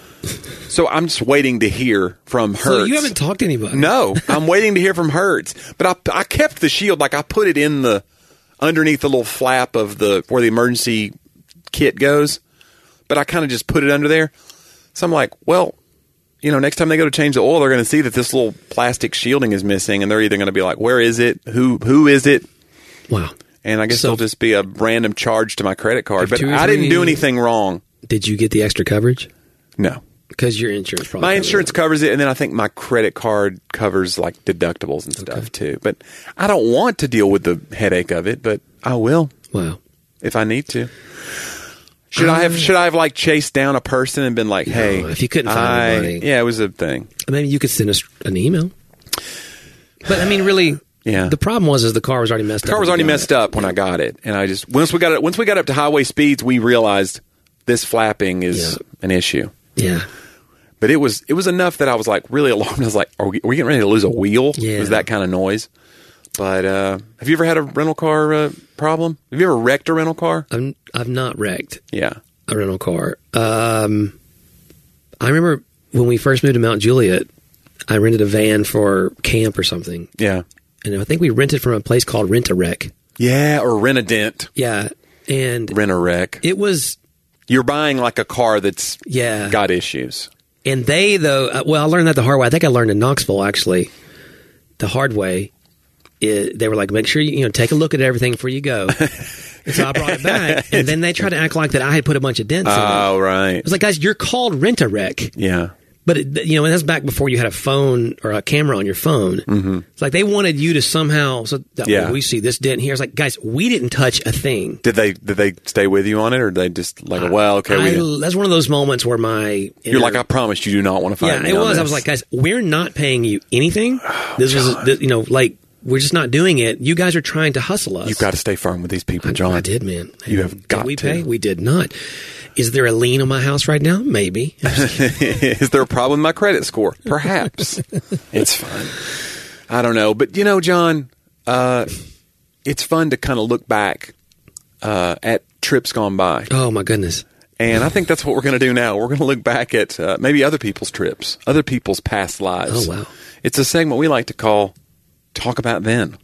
So I'm just waiting to hear from Hertz. So you haven't talked to anybody? No, I'm waiting to hear from Hertz. But I, I kept the shield, like I put it in the, underneath the little flap of the, where the emergency kit goes. But I kind of just put it under there. So I'm like, well, you know, next time they go to change the oil, they're going to see that this little plastic shielding is missing, and they're either going to be like, where is it? Who Who is it? Wow. And I guess so, it'll just be a random charge to my credit card. But I three, didn't do anything wrong. Did you get the extra coverage? No. Because your insurance probably My covers insurance it. covers it, and then I think my credit card covers, like, deductibles and stuff, okay. too. But I don't want to deal with the headache of it, but I will. Wow. If I need to. Should I have? Should I have like chased down a person and been like, "Hey, no, if you couldn't find I, anybody, yeah, it was a thing." Maybe you could send us an email. But I mean, really, yeah. The problem was is the car was already messed the up. The car was already messed it. up when yeah. I got it, and I just once we got it, once we got up to highway speeds, we realized this flapping is yeah. an issue. Yeah. But it was it was enough that I was like really alarmed. I was like, "Are we, are we getting ready to lose a wheel?" Yeah. It was that kind of noise. But uh, have you ever had a rental car uh, problem? Have you ever wrecked a rental car? I'm, I've not wrecked. Yeah. A rental car. Um, I remember when we first moved to Mount Juliet, I rented a van for camp or something. Yeah. And I think we rented from a place called Rent-A-Wreck. Yeah, or Rent-A-Dent. Yeah. And Rent-A-Wreck. It was... You're buying like a car that's yeah. got issues. And they, though... Uh, well, I learned that the hard way. I think I learned in Knoxville, actually. The hard way. It, they were like, make sure you, you know, take a look at everything before you go. And so I brought it back, and then they tried to act like that I had put a bunch of dents oh, in it. Oh, right. I was like, guys, you're called Rent-A-Wreck. Yeah. But, it, you know, and that's back before you had a phone or a camera on your phone. Mm-hmm. It's like they wanted you to somehow, so that, yeah. well, we see this dent here. It's like, guys, we didn't touch a thing. Did they Did they stay with you on it, or did they just like, I, well, okay. I, we that's one of those moments where my... You're like, I promised you do not want to find yeah, me it on was. this. I was like, guys, we're not paying you anything. Oh, this God. was, this, you know, like... we're just not doing it. You guys are trying to hustle us. You've got to stay firm with these people, I, John. I did, man. You have did got we to. pay? We did not. Is there a lien on my house right now? Maybe. Is there a problem with my credit score? Perhaps. It's fine. I don't know. But, you know, John, uh, it's fun to kind of look back uh, at trips gone by. Oh, my goodness. And I think that's what we're going to do now. We're going to look back at uh, maybe other people's trips, other people's past lives. Oh, wow. It's a segment we like to call Talk About Then.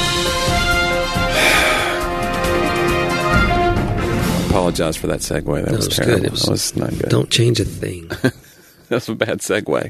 Apologize for that segue. That, That was, was terrible. good. It was- that was not good. Don't change a thing. That's a bad segue.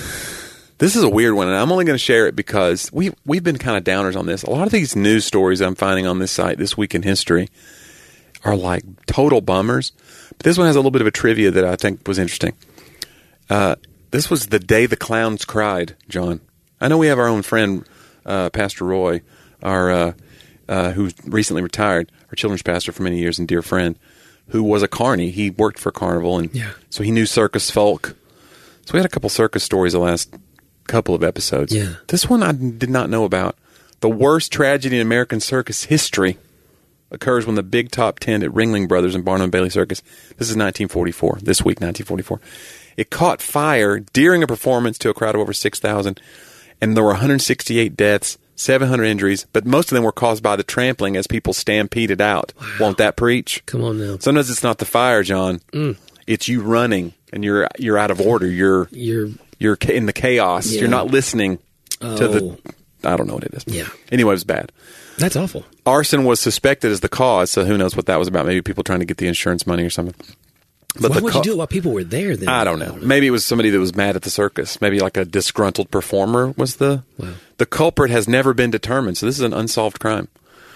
This is a weird one, and I'm only going to share it because we, we've been kind of downers on this. A lot of these news stories I'm finding on this site, This Week in History, are like total bummers. But this one has a little bit of a trivia that I think was interesting. Uh, this was the day the clowns cried, John. I know we have our own friend, uh, Pastor Roy, our uh, uh, who recently retired, our children's pastor for many years and dear friend, who was a carny. He worked for Carnival, and Yeah. so he knew circus folk. So we had a couple circus stories the last couple of episodes. Yeah. This one I did not know about. The worst tragedy in American circus history occurs when the big top tent at Ringling Brothers and Barnum and Bailey Circus. This is nineteen forty-four. This week, nineteen forty-four. It caught fire during a performance to a crowd of over six thousand, and there were one hundred sixty-eight deaths, seven hundred injuries, but most of them were caused by the trampling as people stampeded out. Wow. Won't that preach? Come on now. Sometimes it's not the fire, John. Mm. It's you running, and you're you're out of order. You're You're you're ca- in the chaos. Yeah. You're not listening to Oh. the. I don't know what it is. Yeah. Anyway, it was bad. That's awful. Arson was suspected as the cause, so who knows what that was about? Maybe people trying to get the insurance money or something. But Why the would co- you do it while people were there then? I don't know. Maybe it was somebody that was mad at the circus. Maybe like a disgruntled performer was the Wow. the culprit has never been determined. So this is an unsolved crime.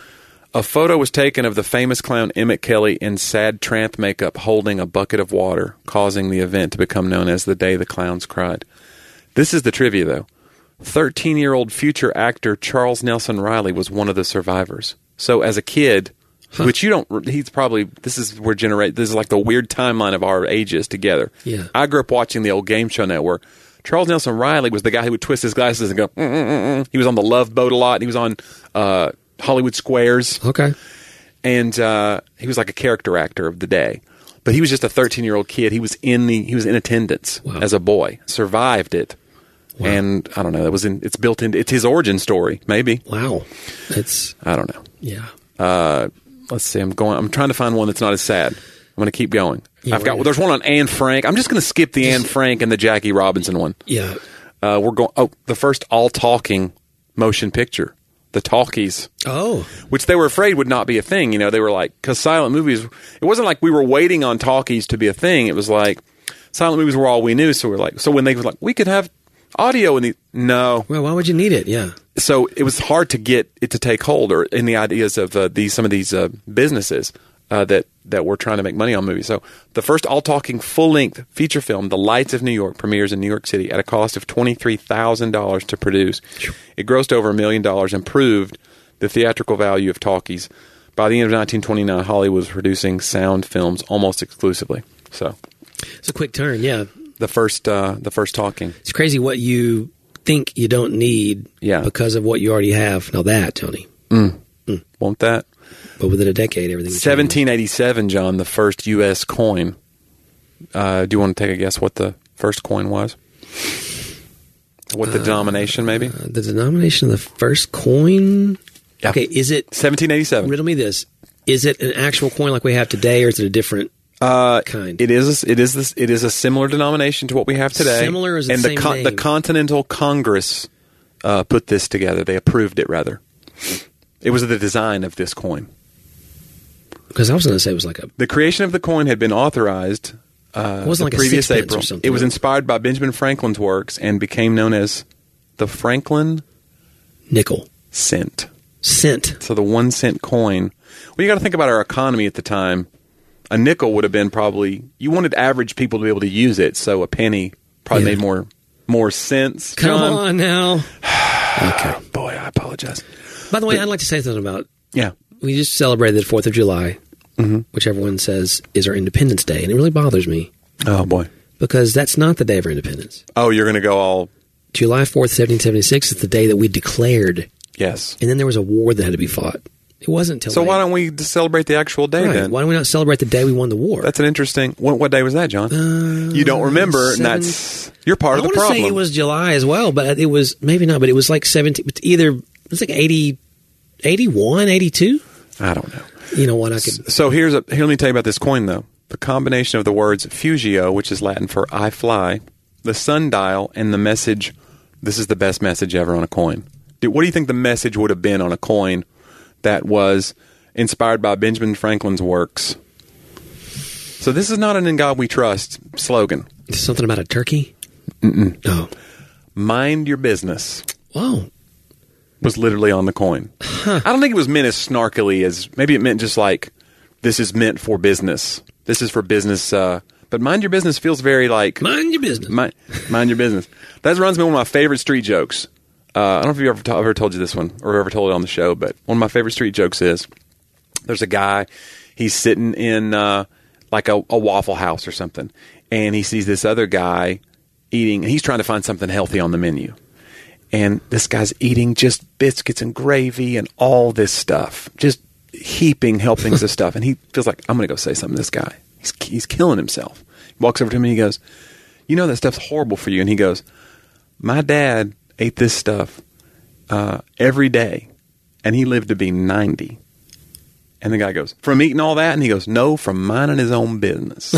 A photo was taken of the famous clown Emmett Kelly in sad tramp makeup holding a bucket of water, causing the event to become known as the Day the Clowns Cried. This is the trivia, though. thirteen-year-old future actor Charles Nelson Riley was one of the survivors. So as a kid, huh. which you don't, he's probably, this is where generate, this is like the weird timeline of our ages together. Yeah. I grew up watching the old Game Show Network. Charles Nelson Riley was the guy who would twist his glasses and go, mm, mm, mm, mm. He was on the Love Boat a lot. He was on uh, Hollywood Squares. Okay. And uh, he was like a character actor of the day. But he was just a thirteen-year-old kid. He was in the he was in attendance Wow. as a boy. Survived it. Wow. And I don't know. That was in. It's built into. It's his origin story. Maybe. Wow. It's, I don't know. yeah. Uh, let's see. I'm going. I'm trying to find one that's not as sad. I'm going to keep going. Yeah, I've got. right. Well, there's one on Anne Frank. I'm just going to skip the Anne Frank and the Jackie Robinson one. Yeah. Uh, we're going. Oh, the first all talking motion picture, the Talkies. Oh. Which they were afraid would not be a thing. You know, they were like, because silent movies, it wasn't like we were waiting on talkies to be a thing. It was like silent movies were all we knew. So we're like, so when they were like, we could have audio in the, no. Well, why would you need it? Yeah. So it was hard to get it to take hold or in the ideas of uh, these, some of these uh, businesses uh, that, that were trying to make money on movies. So the first all talking full length feature film, The Lights of New York, premieres in New York City at a cost of twenty-three thousand dollars to produce. It grossed over a million dollars and proved the theatrical value of talkies. By the end of nineteen twenty-nine, Hollywood was producing sound films almost exclusively. So, It's a quick turn. Yeah. the first, uh, the first talking. It's crazy what you think you don't need Yeah. because of what you already have. Now that, Tony. Won't that? But within a decade, everything changed. seventeen eighty-seven, John, the first U S coin. Uh, do you want to take a guess what the first coin was? What the denomination, maybe? Uh, the denomination of the first coin? Yeah. Okay, is it, seventeen eighty-seven. riddle me this, is it an actual coin like we have today, or is it a different Uh, kind? It is. A, it is. This. It is a similar denomination to what we have today. Similar, or is it and the the same con- name? the Continental Congress uh, put this together. They approved it. Rather, it was the design of this coin. Because I was going to say it was like a, The creation of the coin had been auzed uh, It wasn't the like a previous sixpence April. or something, It was right? inspired by Benjamin Franklin's works and became known as the Franklin nickel. cent. Cent. So the one cent coin. Well, you got to think about our economy at the time. A nickel would have been probably, you wanted average people to be able to use it, so a penny probably Yeah. made more more sense. Come John. on now. Okay, boy, I apologize. By the way, I'd like to say something about, Yeah, we just celebrated the fourth of July, Mm-hmm. which everyone says is our Independence Day, and it really bothers me oh boy. because that's not the day of our independence. Oh, you're going to go all July fourth, seventeen seventy-six is the day that we declared Yes. And then there was a war that had to be fought. It wasn't until So late. why don't we just celebrate the actual day right. then? Why don't we not celebrate the day we won the war? That's an interesting. What, what day was that, John? Uh, you don't remember, seven, and that's you're part I of the want to problem. say it was July as well, but it was maybe not. But it was like seventeen. Either it was like eighty, eighty-one, eighty-two. I don't know. You know what? I could. So here's a here. Let me tell you about this coin, though. The combination of the words "fugio," which is Latin for "I fly," the sundial, and the message. This is the best message ever on a coin. Dude, what do you think the message would have been on a coin that was inspired by Benjamin Franklin's works? So this is not an "In God We Trust" slogan. Something about a turkey? Mm-mm. Oh. Mind your business. Whoa. Was literally on the coin. Huh. I don't think it was meant as snarkily as, maybe it meant just like, this is meant for business. This is for business. Uh, but mind your business feels very like... Mind your business. Mind, mind your business. That reminds me of one of my favorite street jokes. Uh, I don't know if you've ever, t- ever told you this one or ever told it on the show, but one of my favorite street jokes is, there's a guy, he's sitting in uh, like a, a Waffle House or something, and he sees this other guy eating, and he's trying to find something healthy on the menu. And this guy's eating just biscuits and gravy and all this stuff, just heaping helpings of stuff. And he feels like, I'm going to go say something to this guy. He's he's killing himself. He walks over to him and he goes, you know that stuff's horrible for you. And he goes, my dad ate this stuff uh, every day, and he lived to be ninety. And the guy goes, from eating all that? And he goes, no, from minding his own business.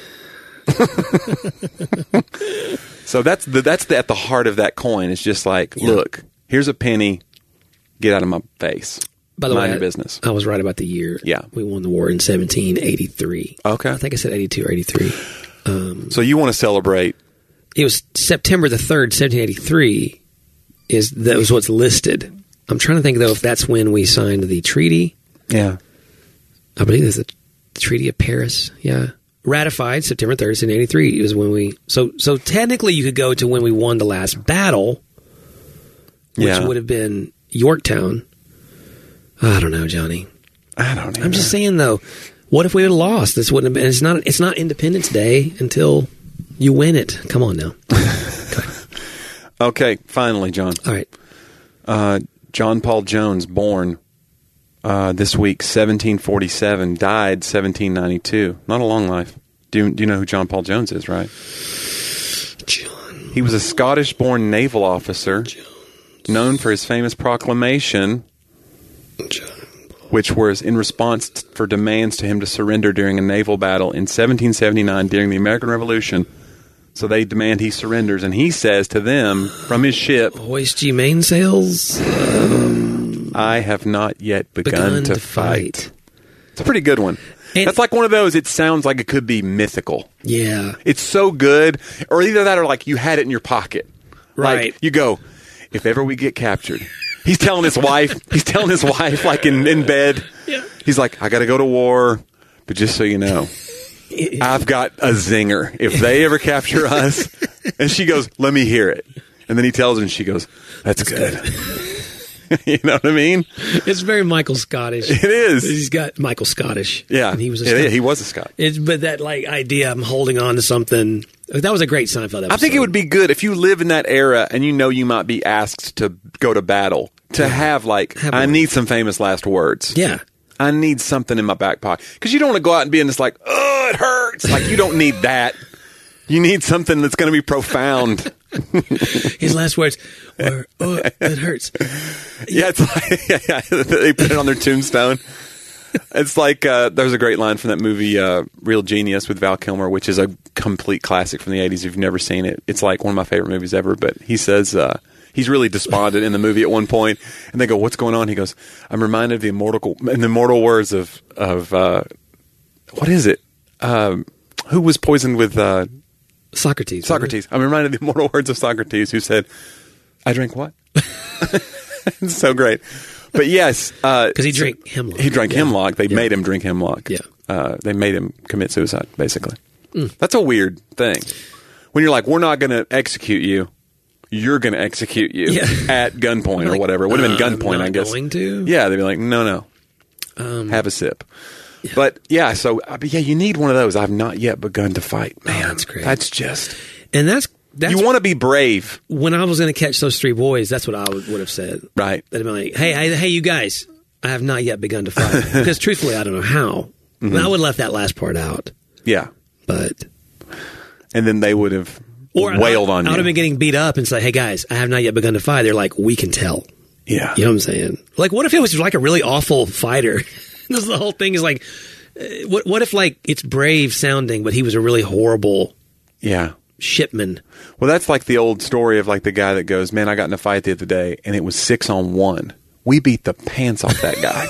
So that's the, that's the, at the heart of that coin. It's just like, yeah. Look, here's a penny. Get out of my face. By the Mind way, your business. I was right about the year. Yeah. We won the war in seventeen eighty-three. Okay. I think I said eighty-two or eighty-three. Um, so you want to celebrate? It was September the third, seventeen eighty-three. Is that was what's listed. I'm trying to think, though, if that's when we signed the treaty. Yeah. I believe it's the Treaty of Paris. Yeah. Ratified September third, seventeen eighty-three is when we... So so technically you could go to when we won the last battle, which yeah. would have been Yorktown. I don't know, Johnny. I don't know. I'm just saying, though, what if we would have lost? This wouldn't have been... It's not, it's not Independence Day until you win it. Come on now. Okay. Okay, finally, John. All right. Uh, John Paul Jones, born... Uh, this week, seventeen forty-seven, died seventeen ninety-two. Not a long life. Do you, do you know who John Paul Jones is, right? John. He was a Scottish-born naval officer, Jones. Known for his famous proclamation, John. Which was in response t- for demands to him to surrender during a naval battle in seventeen seventy-nine during the American Revolution. So they demand he surrenders, and he says to them from his ship, hoist ye mainsails. Um, I have not yet begun, begun to, to fight. fight. It's a pretty good one. And that's like one of those, it sounds like it could be mythical. Yeah. It's so good. Or either that or like you had it in your pocket. Right. Like you go, if ever we get captured. He's telling his wife, he's telling his wife like in, in bed. Yeah. He's like, I got to go to war, but just so you know, I've got a zinger. If they ever capture us. And she goes, let me hear it. And then he tells her and she goes, that's, that's good. good. You know what I mean? It's very Michael Scottish. It is. He's got Michael Scottish. Yeah. And he was a yeah, Scot- yeah, he was a Scot. It's, but that like idea, I'm holding on to something. That was a great Seinfeld episode. I think it would be good if you live in that era and you know you might be asked to go to battle to yeah. have like, have I need some famous last words. Yeah. I need something in my back pocket. Because you don't want to go out and be in this like, oh, it hurts. Like, you don't need that. You need something that's going to be profound. His last words were, oh, it hurts. Yeah, it's like, yeah, yeah, they put it on their tombstone. It's like, uh, there's a great line from that movie, uh, Real Genius with Val Kilmer, which is a complete classic from the eighties. If you've never seen it, it's like one of my favorite movies ever. But he says, uh, he's really despondent in the movie at one point, and they go, what's going on? He goes, I'm reminded of the immortal, in the immortal words of, of uh, what is it? Um, who was poisoned with... Uh, Socrates. Socrates. I'm reminded of the immortal words of Socrates, who said, I drink what? It's so great. But yes. Because uh, he drank hemlock. He drank yeah. hemlock. They yeah. made him drink hemlock. Yeah. Uh, they made him commit suicide, basically. Mm. That's a weird thing. When you're like, we're not going to execute you. You're going to execute you yeah. at gunpoint like, or whatever. It would have been gunpoint, I'm not I guess. Going to? Yeah, they'd be like, no, no. Um, Have a sip. Yeah. But yeah, so uh, but yeah, you need one of those. I've not yet begun to fight. Man, oh, that's great. That's just, and that's That's you want to be brave. When I was going to catch those three boys, that's what I would, would have said. Right. They'd be like, hey, hey, hey, you guys, I have not yet begun to fight. Because truthfully, I don't know how. Mm-hmm. I would have left that last part out. Yeah. But. And then they would have or wailed I, on I you. would have been getting beat up and say, hey, guys, I have not yet begun to fight. They're like, we can tell. Yeah. You know what I'm saying? Like, what if it was like a really awful fighter? This is the whole thing is like, uh, what, what if like it's brave sounding, but he was a really horrible. Yeah. Shipman. Well, that's like the old story of like the guy that goes, man, I got in a fight the other day and it was six on one. We beat the pants off that guy.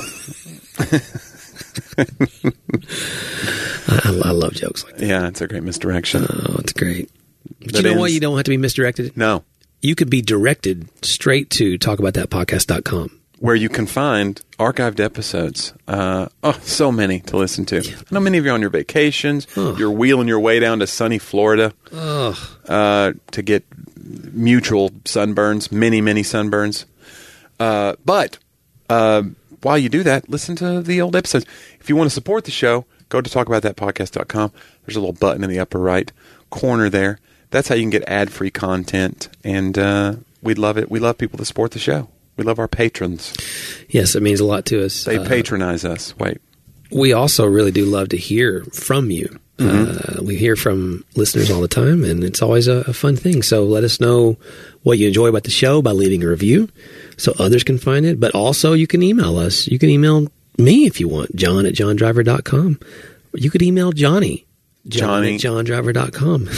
I, I love jokes like that. Yeah, it's a great misdirection. Oh, it's great. But that you know ends, what? You don't have to be misdirected. No. You could be directed straight to talk about that podcast dot com. Where you can find archived episodes. Uh, oh, so many to listen to. I know many of you are on your vacations. Oh. You're wheeling your way down to sunny Florida Oh. uh, to get mutual sunburns, many, many sunburns. Uh, but uh, while you do that, listen to the old episodes. If you want to support the show, go to talk about that podcast dot com. There's a little button in the upper right corner there. That's how you can get ad-free content, and uh, we'd love it. We love people to support the show. We love our patrons. Yes, it means a lot to us. They Uh, patronize us. Wait. We also really do love to hear from you. Mm-hmm. Uh, we hear from listeners all the time, and it's always a, a fun thing. So let us know what you enjoy about the show by leaving a review so others can find it. But also you can email us. You can email me if you want, John at john driver dot com. You could email Johnny, John Johnny. at john driver dot com.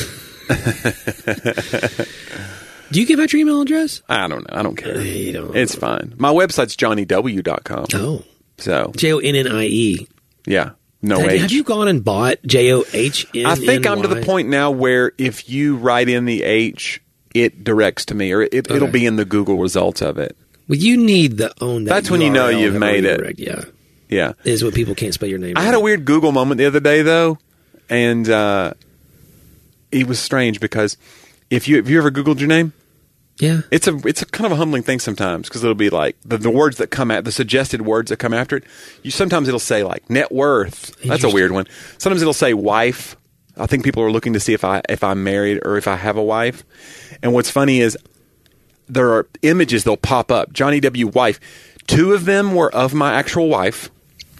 Do you give out your email address? I don't know. I don't care. You don't. It's fine. My website's johnny w dot com. Oh. So, J O N N I E. yeah. No have, H. have you gone and bought J O H N N Y? I think I'm to the point now where if you write in the H, it directs to me, or it, it'll Okay. be in the Google results of it. Well, you need to own that. That's when you know U R L, you've have made it. redirect. Yeah. Yeah. Is what people can't spell your name. I right. had a weird Google moment the other day, though, and uh, it was strange because if you have you ever Googled your name? Yeah. It's a it's a kind of a humbling thing sometimes because it'll be like the, the words that come at the suggested words that come after it. You sometimes it'll say like net worth. That's a weird one. Sometimes it'll say wife. I think people are looking to see if I if I'm married or if I have a wife. And what's funny is there are images they'll pop up. Johnny W. wife. Two of them were of my actual wife,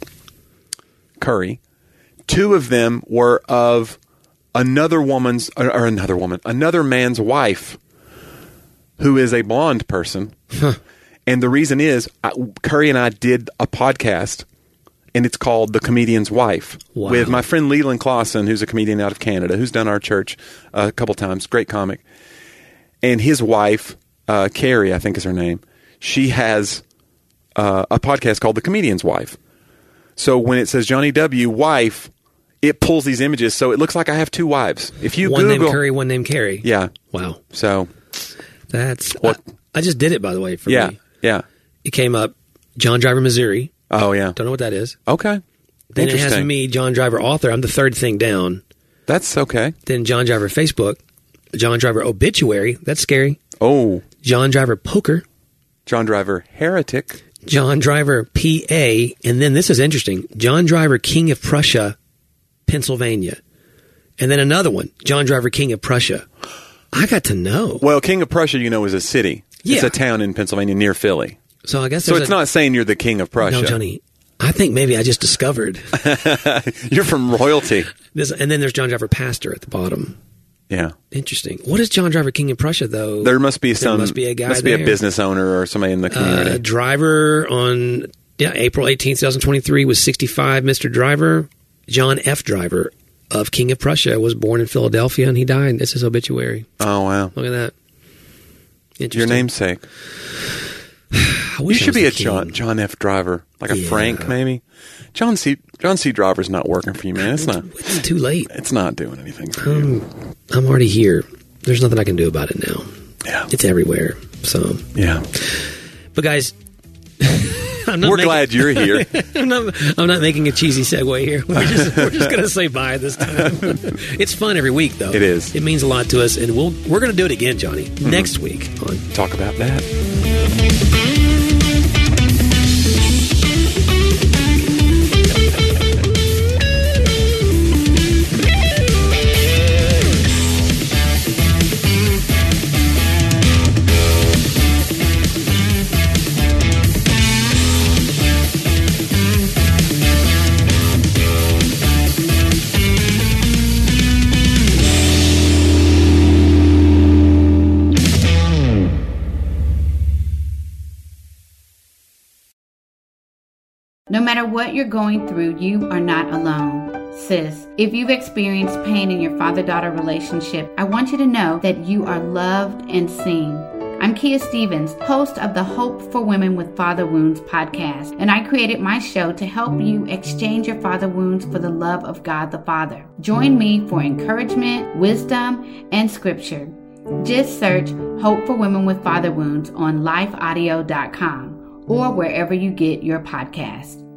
Curry. Two of them were of another woman's or, or another woman, another man's wife, who is a blonde person. Huh. And the reason is I, Curry and I did a podcast, and it's called The Comedian's Wife, wow. with my friend Leland Clausen, who's a comedian out of Canada, who's done our church uh, a couple times, great comic. And his wife, uh, Carrie, I think is her name, she has uh, a podcast called The Comedian's Wife. So when it says Johnny W. wife, it pulls these images, so it looks like I have two wives. If you one Google, named Curry, one named Carrie. Yeah. Wow. So That's what? I, I just did it, by the way, for Yeah, me. yeah. It came up, John Driver, Missouri. Oh, yeah. Don't know what that is. Okay. Then it has Interesting. me, John Driver, author. I'm the third thing down. That's okay. Then John Driver, Facebook. John Driver, obituary. That's scary. Oh, John Driver, poker. John Driver, heretic. John Driver, P A. And then this is interesting. John Driver, King of Prussia, Pennsylvania. And then another one, John Driver, King of Prussia. I got to know. Well, King of Prussia, you know, is a city. Yeah. It's a town in Pennsylvania near Philly. So I guess So there's it's a- not saying you're the King of Prussia. No, Johnny. I think maybe I just discovered You're from royalty. this. And then there's John Driver, pastor at the bottom. Yeah. Interesting. What is John Driver, King of Prussia, though? There must be some. must be a guy Must be a there. business owner or somebody in the community. Uh, driver on yeah April eighteenth, twenty twenty-three was sixty-five. Mister Driver, John F. Driver of King of Prussia, was born in Philadelphia and he died. This is obituary. oh, wow. Look at that. Interesting. Your namesake. I You wish I should was be the a John king. John F. Driver, like a Yeah. Frank, maybe. John C. John C. Driver's not working for you, man. It's not. It's too late. It's not doing anything for you. Um, I'm already here. There's nothing I can do about it now. Yeah. It's everywhere. So, Yeah. but guys, I'm not We're making- glad you're here. I'm not. I'm not making a cheesy segue here. We're just, we're just going to say bye this time. It's fun every week, though. It is. It means a lot to us, and we'll we're going to do it again, Johnny, Mm-hmm. next week on. Talk about that. No matter what you're going through, you are not alone. Sis, if you've experienced pain in your father-daughter relationship, I want you to know that you are loved and seen. I'm Kia Stevens, host of the Hope for Women with Father Wounds podcast, and I created my show to help you exchange your father wounds for the love of God the Father. Join me for encouragement, wisdom, and scripture. Just search Hope for Women with Father Wounds on life audio dot com or wherever you get your podcast.